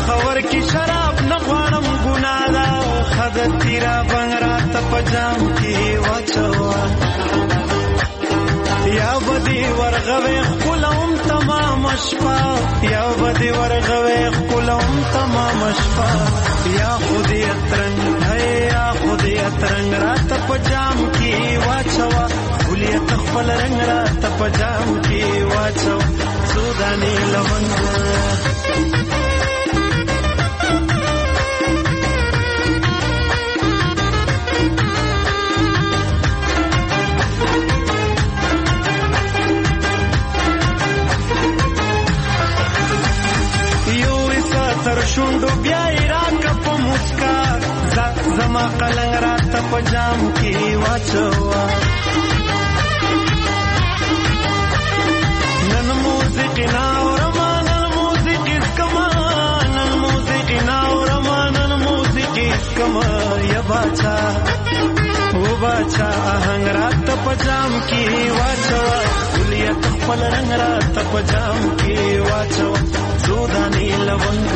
خور کی شراب نه غواړم ګناه ده خد تیرا بنګ راته پجام کی واچوا یا بدی ورغوي خپلوم تمام شپه یا بدی ورغوي خپلوم تمام شپه یا خودی اترنګ ہے یا خودی اترنګ رات پجام کی واچوا ولې تخپل رنگ رات پجام کی واچوا سودانی لونګ تر شوندو بیا راکا په مسکا زما قلنګ رات په جام کې واچوا نن موسیقي ناورما نن موسیقي اسکما نن موسیقي ناورما نن موسیقي اسکما یا باچا او باچا آهنګ رات په جام کې واچوا ولې خپل رنگ رات په جام کې واچوا سودانی لونګ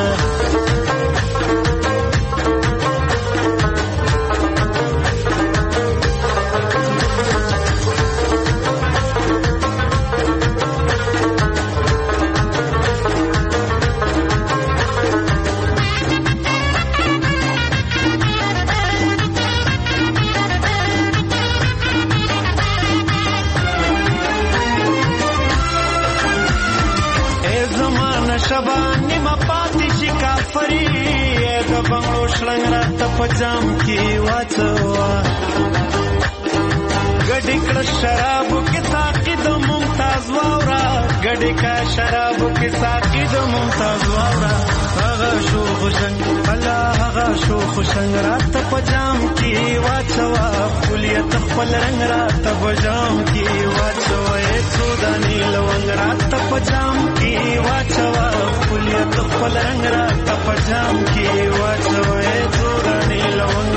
شبانی ما پاتی شي کافری د بنگلو شلنګ رات پجام کی واچوا گډی کړه شراب کې ساقي د ممتاز واورا گډی کا شراب کې ساقي د ممتاز واورا هغه شو خوشنګ الله هغه شو خوشنګ رات پجام کی واچوا خلیت خپل رنگ رات پجام کی واچوا سودانی لونګ رات پجام کی واچوا خلیت خپل رنگ رات پجام کی واچوا سودانی لونګ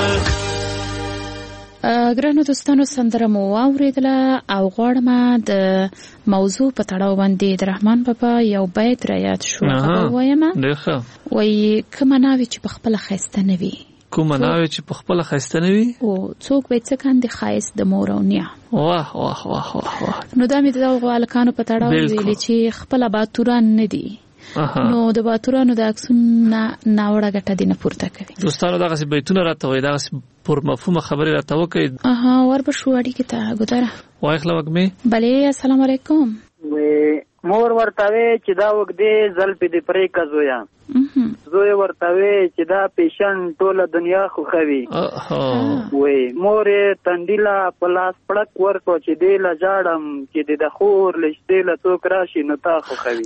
ګرانو دوستانو سندره مو واوریدله او غواړم د موضوع په تړاو باندې د رحمان بابا یو بیت را یاد شو وایم وای کومه ناوی چې په خپل خسته نه وي کومه ناوی چې په خپل خسته نه وي او څوک به څه کاندي خایس د مور او نیا واه واه واه واه نو دا مې د غوالکانو په تړاو ویلي چې خپل باتوران نه دي نو د باتورانو د اکسون ناوړه ګټه دي نه پورته کوي دوستانو دغه بیتونه راته وای دغه پر مفهوم خبرې راته وکړي ور به شو اړیکې ته ګذاره وای خلا وګمه بلې السلام علیکم مور ورتاوي چې دا وګدي زل په دې پرې کزویا زوی ورتاوي چې دا پیشن ټوله دنیا خو خوي وای مور تندیلا پلاس پړک ورکو چې دې لا جاړم چې د خور لشتې لا څوک راشي نو تا خو خوي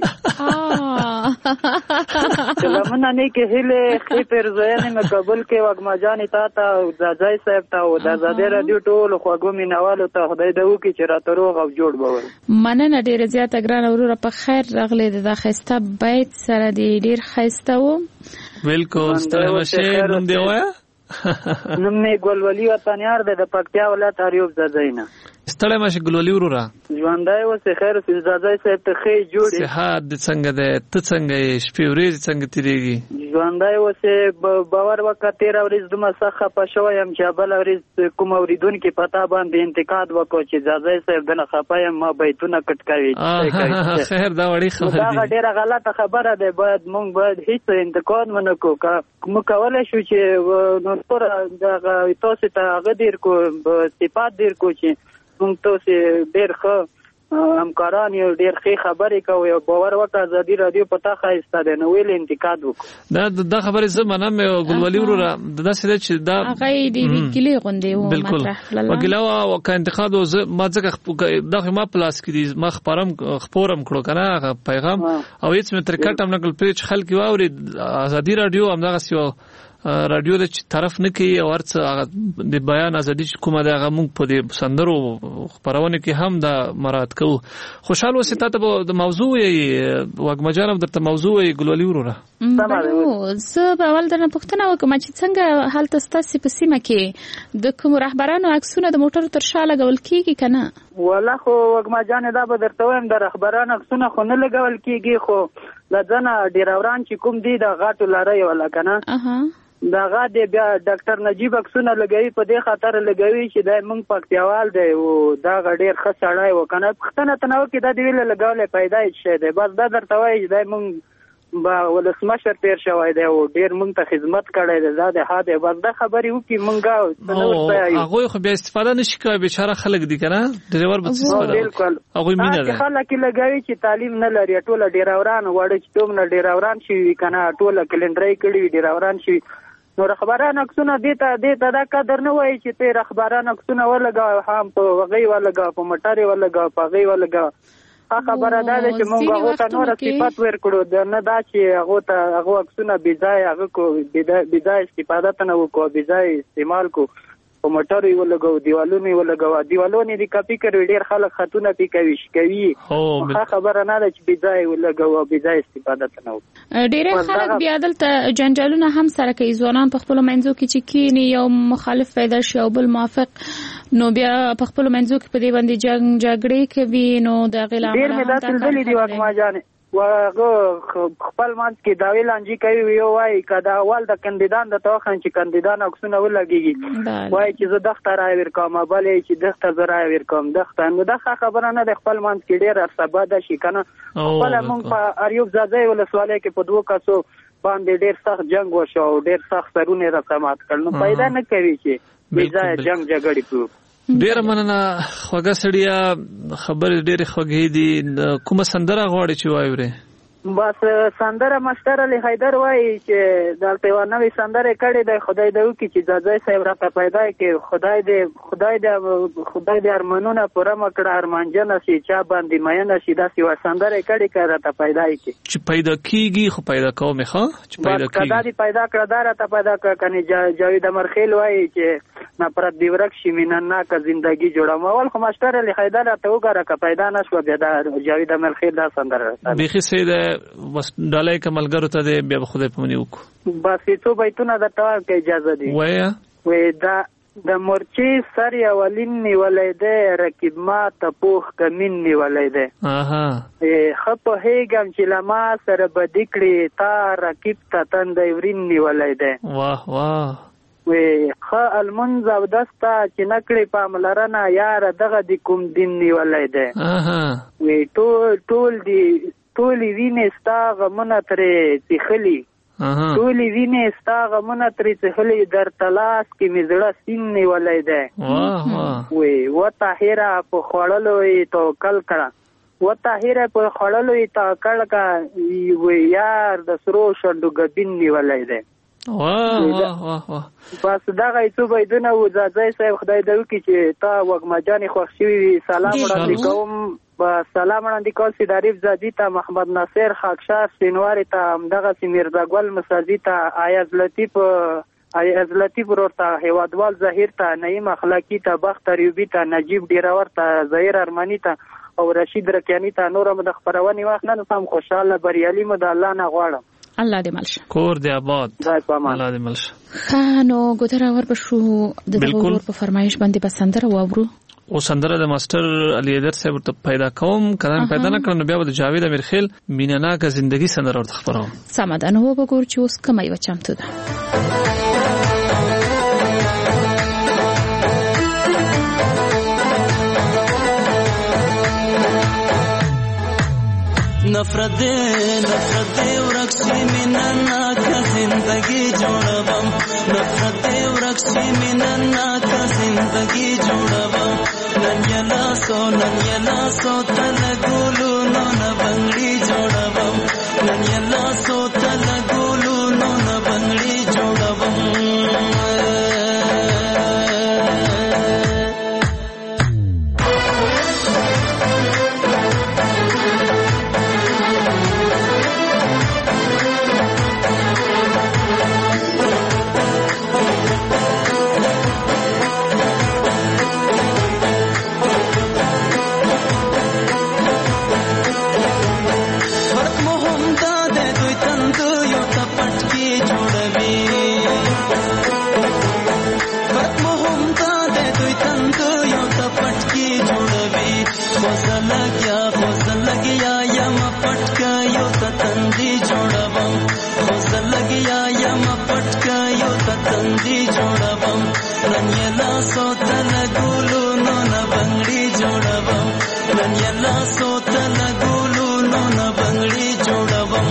لمنه نه کې هله خې پر زوینه مې قبول کې وګما جانې تا ته ځای صاحب ته او د زاده رادیو ټول خو ګومې نوالو ته خدای دې وکړي چې راته روغ او جوړ بول مننه ډیره زیاته ګران وروره په خیر راغلی د خسته بیت سره ډیر خسته و بالکل ستړی مشه نوم دی وایا نوم می ګلولي وطنيار د پکتیا ولایت اریوب زاینه ستړی مشه ګلولي وروره ژوندای وسه خیر زاده صاحب ته خې جوړي صحت د څنګه ده ته څنګه شپې ورځ څنګه تیریږي ژوندای وسه باور وکړه 13 ورځ د مسخه په شویم چې بل ورځ کوم اوریدونکو پتا باندې انتقاد وکړو چې زاده صاحب دنه خپایم ما بیتونه کټ کوي خیر دا وړي خبره دا ډیره غلطه خبره ده باید مونږ باید هیڅ انتقاد ونه کو کوم کولای شو چې نو تر دا تاسو ته غدیر کو صفات دیر کو چې مونږ تاسو ډیر ښه همکاران یو ډیر ښه خبرې کوي او باور وکړه ازادي رادیو پتا خایسته ده نو ویل انتقاد وکړو دا خبره زمانه مې ګلولي وروره دا څه چې دا هغه دی وکیلې غونډې و مطرح وکیلا او انتقاد ما ځکه دا ما پلاس کړي ما خبرم کړو کنه پیغام او هیڅ مې تر کټم نقل پیچ خلک واوري ازادي رادیو هم دغه سیو رادیو د طرف نه کوي او ورڅ د بیان ازادي کومه دغه مونږ په دې سندرو خبرونه کې هم دا مراد کوو خوشاله وسته ته د موضوع وګمجانم درته موضوع ګلولي وروره زه به اول درنه پوښتنه وکم چې څنګه حالت ستاسو په سیمه کې د کوم رهبرانو عکسونه د موټر تر شا لګول کیږي کنه ولا خو وګما جان دا به درته وایم د رهبرانو عکسونه خو نه لګول کیږي خو لځنه ډیراوران چې کوم دی د غاټو لارې ولا کنه دا غاډه بیا ډاکټر نجیب عکسونه لګوي په دې خاطر لګوي چې د مونږ پکتیوال دی او دا غډیر خسړای وکنه پښتنه تنو کې د دې ویل لګولې پیدا شي دی بس دا درته وایي چې د مونږ با ولسمشر تیر شوی دی او ډیر مونږ ته خدمت کړی دی زاده هاده بس دا خبرې وکي مونږه هغه خو بیا استفاده نشي کوي بیچاره خلک دي کنه ډریور به استفاده بالکل هغه مینه ده خلک لګوي چې تعلیم نه لري ټول ډیراوران وړ چې دوم نه ډیراوران شي کنه ټول کلندري کړي ډیراوران شي نو رخباران عکسونه دیتا دا قدر نه وایي چې ته رخباران عکسونه ولګا هم په وغي ولګا په مټاري ولګا په غي ولګا خبره ده چې موږ هغه ته نور صفات ورکړو د نه دا چې هغه عکسونه بيځای هغه کو بيځای استفاده نه وکړو بيځای استعمال کو په مټاري ولګو دیوالونه دي کاپی کوي ډیر خلک خاتونه پی کوي خبره نه ده چې بيځای ولګو بيځای استفاده نه وکړو ډیر خلک بیا دلته جنجالونه هم سره کوي ځوانان په خپل منځو کې چې کینی یو مخالف پیدا شي او بل موافق نو بیا په خپل منځو کې په دې باندې جګړې کوي نو د غلا ډیر مې دا تللی دی واکما جان واغه خپل منځ کې دا ویلانجی کوي یو وای کدا اول د کاندیدان د توخن چې کاندیدان عکسونه ولګيږي وای چې زه دغه راي ورکوم بلې چې دغه زراي ورکوم دغه نو دغه خبره نه د خپل منځ کې ډیر ارسبه ده شي کنه خپل مونږ په اریوب زاده ولسواله کې په دوه کسو باندې ډیر سخت جنگ وشو ډیر سخت سرونه رسمات کړنو پیدا نه کوي چې بيځای جنگ جګړې په ډیر مننه خوګه سړیا خبر ډیر خوګې دي کومه سندره غواړي چې وایو بس سندره مستر علي حیدر وایي چې دلته یو نوې سندره کړې ده خدای دې وکړي چې ځای صاحب راته پیدا کړي خدای دې ارمانونه پوره مکړه ارمانجن شي چا باندې مینه شي دا سی سندره کړې راته پیدا کړي چې پیدا کیږي خو پیدا کوم ښه چې پیدا کیږي کدا دې پیدا کړه دا راته پیدا کړه کني جاوید امرخیل وایي چې نفرت دی ورک شي میننا کا زندگی جوړم اول خو مستر علي حیدر راته وګره کا پیدا نشو بیا دا جاوید امرخیل دا سندره بيخي سید بس ډالای کملګرو ته دی بیا خدای په منی وکړو بس څو بیتونه د توار کې اجازه دی وای دا د مورچی سر اولین نیولې ده رکیب ما ته پوخ کمین نیولې ده خپ هیګم چې لما سره بدکړي تا رکیب ته تندې ورین نیولې ده واه واه وی خ المنز او دستا چې نکړي پاملرنه یار دغه د کوم دین نیولې ده وی ټول وینې ستا غمونه ترې تخلی ټول وینې ستا غمونه ترې تخلی در تلاس کې مزړه سین نیولې ده وی وطاهره په خړلو یې توکل کړه وطاهره په خړلو یې توکل کړه وی یار د سرو شندو ګبین نیولې ده بس دا غیڅو بيدونه و ځای صاحب خدای دې وکړي چې تا وګمجاني خوښ شي سلام وړاندې کوم سلام وړاندې کول سي دریف زادي ته محمد ناصر خاکشار سینواری ته امدغه میرزا ګل مساجي ته ایاز لطیف ورته هوادوال ظاهر ته نعیم اخلاقی ته بختر یوبی ته نجیب ډیراور ته ظاهر ارمانی ته او رشید رکیانی ته نور مد خبرونی وخت نه سم خوشاله بریالي مد الله نه غواړم الله دې ملشه کور دې آباد الله دې ملشه خانو ګذر اور بشو د دغه په فرمایش باندې بسندره واورو او سندره د ماستر علي حیدر صاحب ته پیدا کوم کله پیدا نه کړم بیا د جاوید امرخیل مینانا کا زندگی سندره ورته خبرو سمدان هو وګور چې اوس کومه یو چمتو ده نفرت دے ورکشی مننا کا زندگی جوړبم نفرت دے ورکشی مننا کا زندگی جوړبم نن یلا سو تل ګولو نو نه بنگړي جوړبم نن یلا سو تل ګولو نو نه بنگړي جوړبم زلګیا خو زلګیا یم پټکا یو تندې جوړوم خو زلګیا یم پټکا یو تندې جوړوم نن یلا سوتل ګولو نو نه بنگړي جوړوم نن یلا سوتل ګولو نو نه بنگړي جوړوم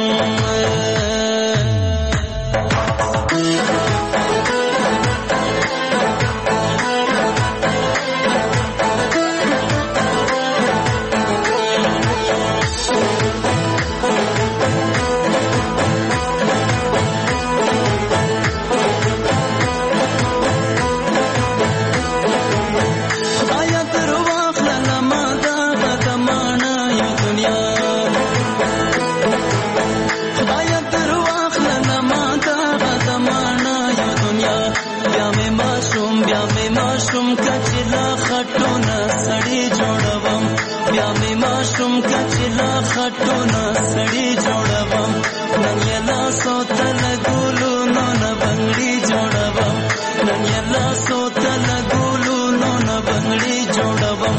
ماشوم کچلا خټونه سړی جوړوم نن یلا سوتل ګولو نو نه بنگړي جوړوم نن یلا سوتل ګولو نو نه بنگړي جوړوم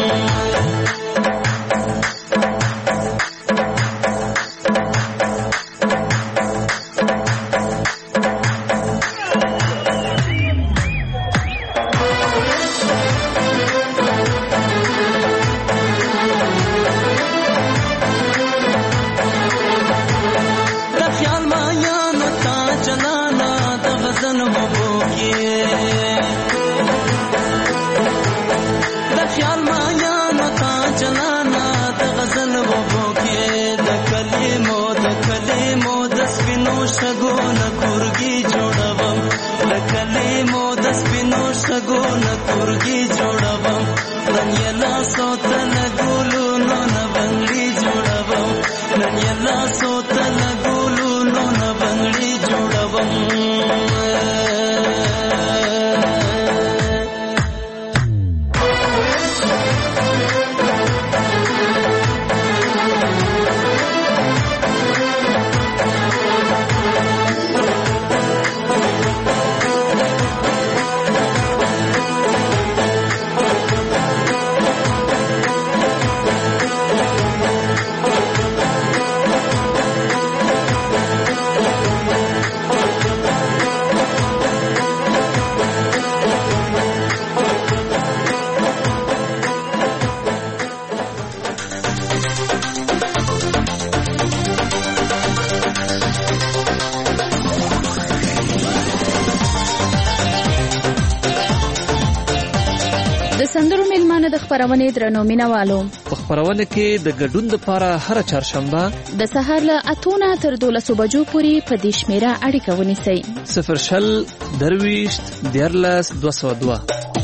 خبرونه درنو مینوالو په خبرونه کې د ګډون لپاره هر چهارشنبه د سهار له 8 تر 12 بجو پورې په دې شمیره اړیکه ونیسئ 0 درويشت دیرلس 202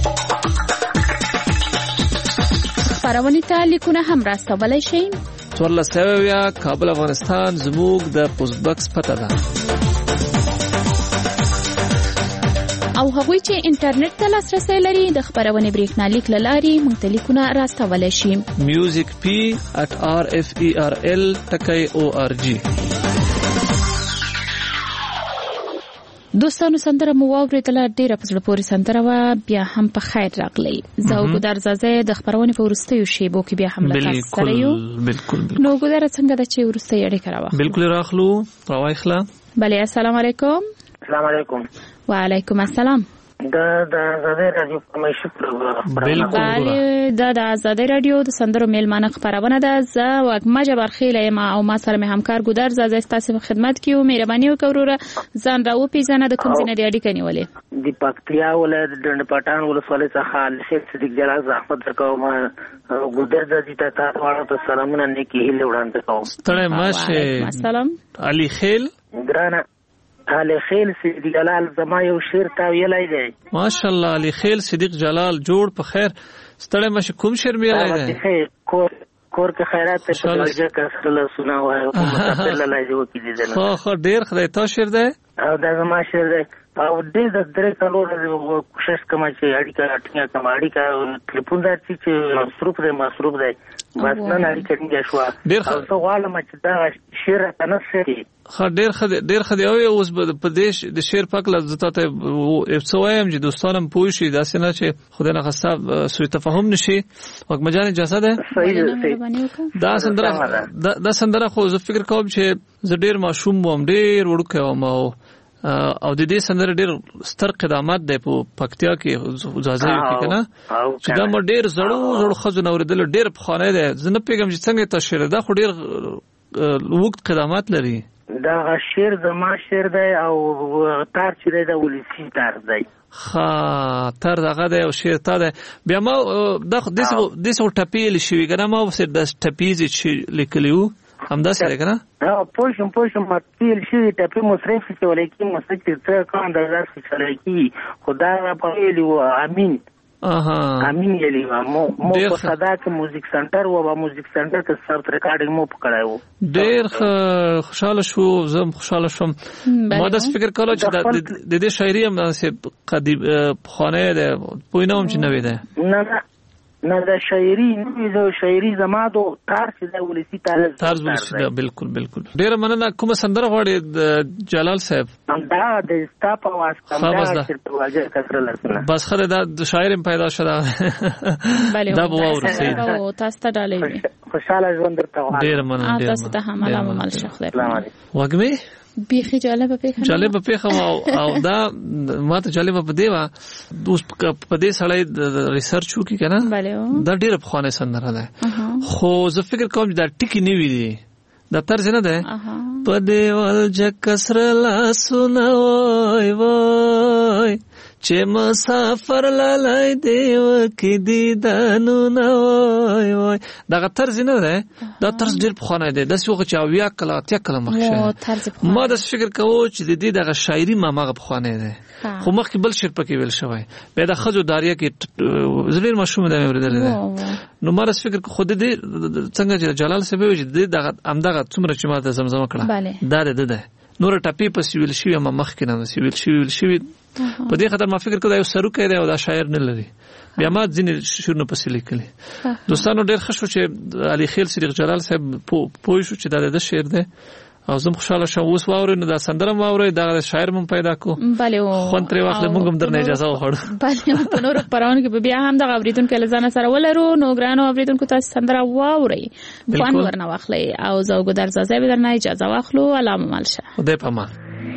خبرونه ته لیکونه هم راستولای شئ 14 کابل افغانستان زموږ د پوسټ باکس پته ده او هغوی چې انټرنیټ ته لاسرسي لري د خبرونه بریښنالیک لاري مونږ ته لیکونه راستولای شي musicp@referl.org دوستانو سندره مو واوریدله ډیره په زړه پورې سندره و بیا هم په خیر راغلی زه او ګودر زازه د خبرونه په ورستیو شیبو کې بیا هم لکه سره یو بالکل نو ګودر څنګه د چې ورستي اړیکه راوخه بالکل راخلو راوخلا بله السلام علیکم السلام علیکم وعلیکم السلام د آزادۍ رادیو فرمایشي بالکل د آزادۍ رادیو د سندرو میلمانه خبرونه ده زه وګما جبر خیله ما او ما سره همکار ګودر زازه ستاسو په خدمت کې او مهرباني وکړوره ځان راو پیژنه د کوم ځای نه دی اړیکه نیولې د پکتیا ولایت د پټان ولسوالۍ څخه شیخ صدیق جلال زحمت وکاو ما ګودر زازي ته تاسو سلامونه نیکی هیله وړاندې کوم ستړی ماشه سلام علي خیل ګرانه علي خیل صدیق جلال زما یو شعر تا ویلای دی ماشاءالله علي خیل صدیق جلال جوړ په خیر ستړی مشه کوم شعر ویلای دی کور کې خیرات ته پروژه کړل سنا وای او مستقل لایو کې دي خو ډیر خدای ته شعر دی او دا زما شعر دی او دې د درې کلو کوشش کوم چې اړیکه اټیا کوم اړیکه ټلیفون درته چې مصروف دی بس نن اړیکه څنګه شو او څو غواړم چې دا شعر تنه سي ډېر خدای او اوس په دې د شعر پاک لزته ته افسوایم چې دوستانم پوه شي دا سينه چې خدای نه خاصه سوء تفاهم نشي وګمجان اجازه ده دا سندره خو زه فکر کوم چې زه ډېر ماشوم وم ډېر وړوکی وم او د دې سندره ډېر ستر قدامت دی په پکتیا کې ځاځي کې کنه چې دا مو ډېر زړو خزونه اوریدل ډېر پخوانی دی زه نه پیګم چې څنګه تشریح دا خو ډېر وخت قدامت لري دا شعر زما شعر دی او تار چې دی د ولسی تار دی تر دغه دی او شعر تا دی بیا ما د څو ټپی لشي کنه ما وسه د ټپیز چې لیکلیو همدا سره کنه پوښم ماتیل شي ټپی مصرف چې ولیکي مصرف څه کان د ځار چې ولیکي خدای په ویلو امین امین یلی مو په صدا کې موزیک سنټر و موزیک سنټر ته سرت ریکارډینګ مو پکړایو ډېر خوشاله شو زم خوشاله شوم ما د فکر کولو چې د دې شاعري هم سه قدیم خانه ده پوینم چې نوې ده نه دا شاعري نو شاعري زمادو تار چې د ولسی طرز ولسی ده بالکل ډېر مننه کوم سندره غواړي جلال صاحب دا د استاپ واس کوم دا چې واجه کثر لسنه بس خله دا شاعر پیدا شوه دا به ورسي او تاسو ته ډالې خوشاله ژوند درته ډېر مننه تاسو ته هم عمل شخص وګمه بیخي جالبه پیښه او دا ماته جالبه پدې وا اوس په دې سړی ریسرچ وکي کنه دا ډیره په خانه سندره ده خو زه فکر کوم دا ټکی نیوي دي دا طرز نه ده پدې ول جکسر لا سنوي وای چې مسافر لای دیو کې دیدانو نه وای دا طرز نه ده دا طرز ډیر په خانه ده د څو چې اویا کلا اتیا کلا مخشه ما د فکر کوم چې د دې دغه شاعري ما مغه په خانه ده خو مخکې بل شعر پکې ویل شوی به د خزو داریه کې زلیر مشوم ده اوریدل نو ما د فکر خو د دې څنګه چې جلال صاحب وي چې دغه امدغه څومره چې ما د زمزمه کړه دا نور ټپی په سیویل شي ما مخکې نه سیویل شي په دې خاطر ما فکر کوم دا یو سرو کې دی او دا شاعر نه لري بیا ما ځینې شعرونه پسې لیکلي دوستانو ډېر ښه شو چې علي خیل صدیق جلال صاحب پوه شو چې دا د شعر دی او زم خوشاله شوم اوس واورې نو دا سندره واورې دا شاعر مون پیدا کو خو تر واخله موږ هم درنه اجازه وخړو بله په نور پرون کې بیا هم د اوریدونکو لزانه سره ولرو نو ګرانو اوریدونکو تاسو سندره واورې فن ورنه واخلې او زوګ درځه به درنه اجازه واخلو علامه مالشه خدای پامان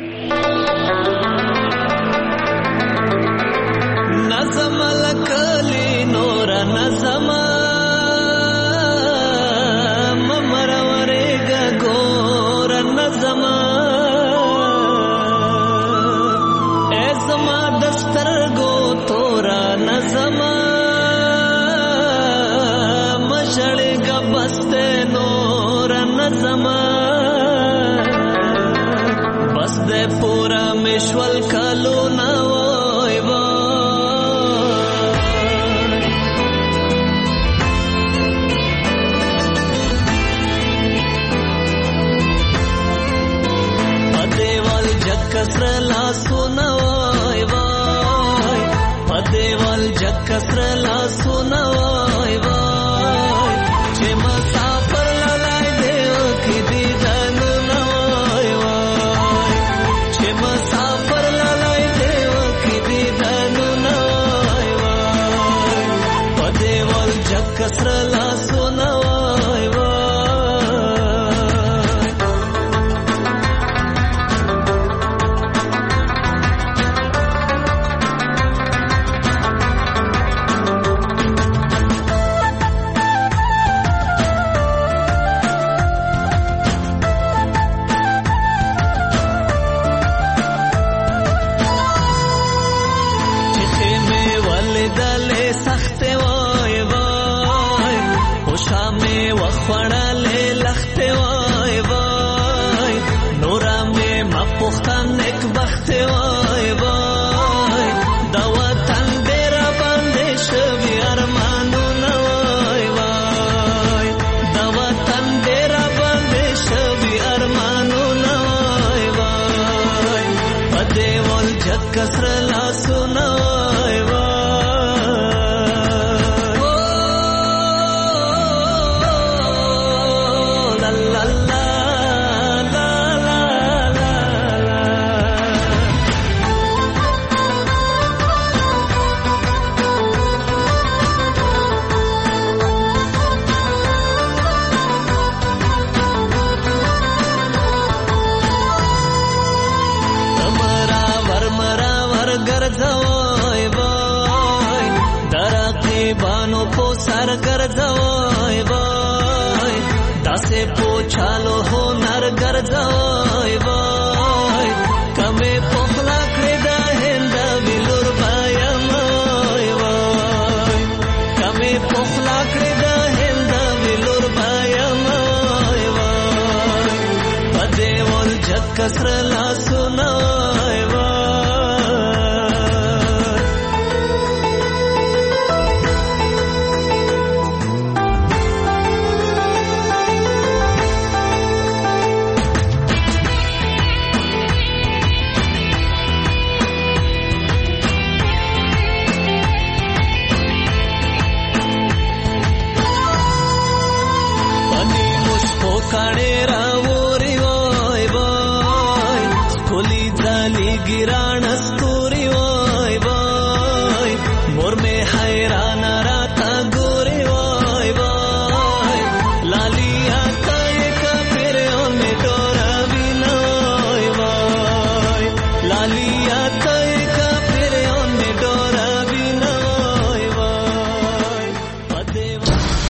نظم لکلی نور نظم مشول کلو نوای پدیوال جگ کسر لا سنوای وای پدیوال جگ کسر لا سنوای وای چه مسافر لای دیو کی دیدن نوای وای چه مسافر لای دیو کی دیدن نوای وای پدیوال جگ کسر لا سنوای وای ګرځوي وای داسې پوچالو هنر ګرځوي وای کمه پخلا کړې د هند ویلور بایم وای کمه پخلا کړې د هند ویلور بایم وای پدې ول جگ کسر لا سنای وای کاڼې راووري وای وای سکولي ځالي ګرا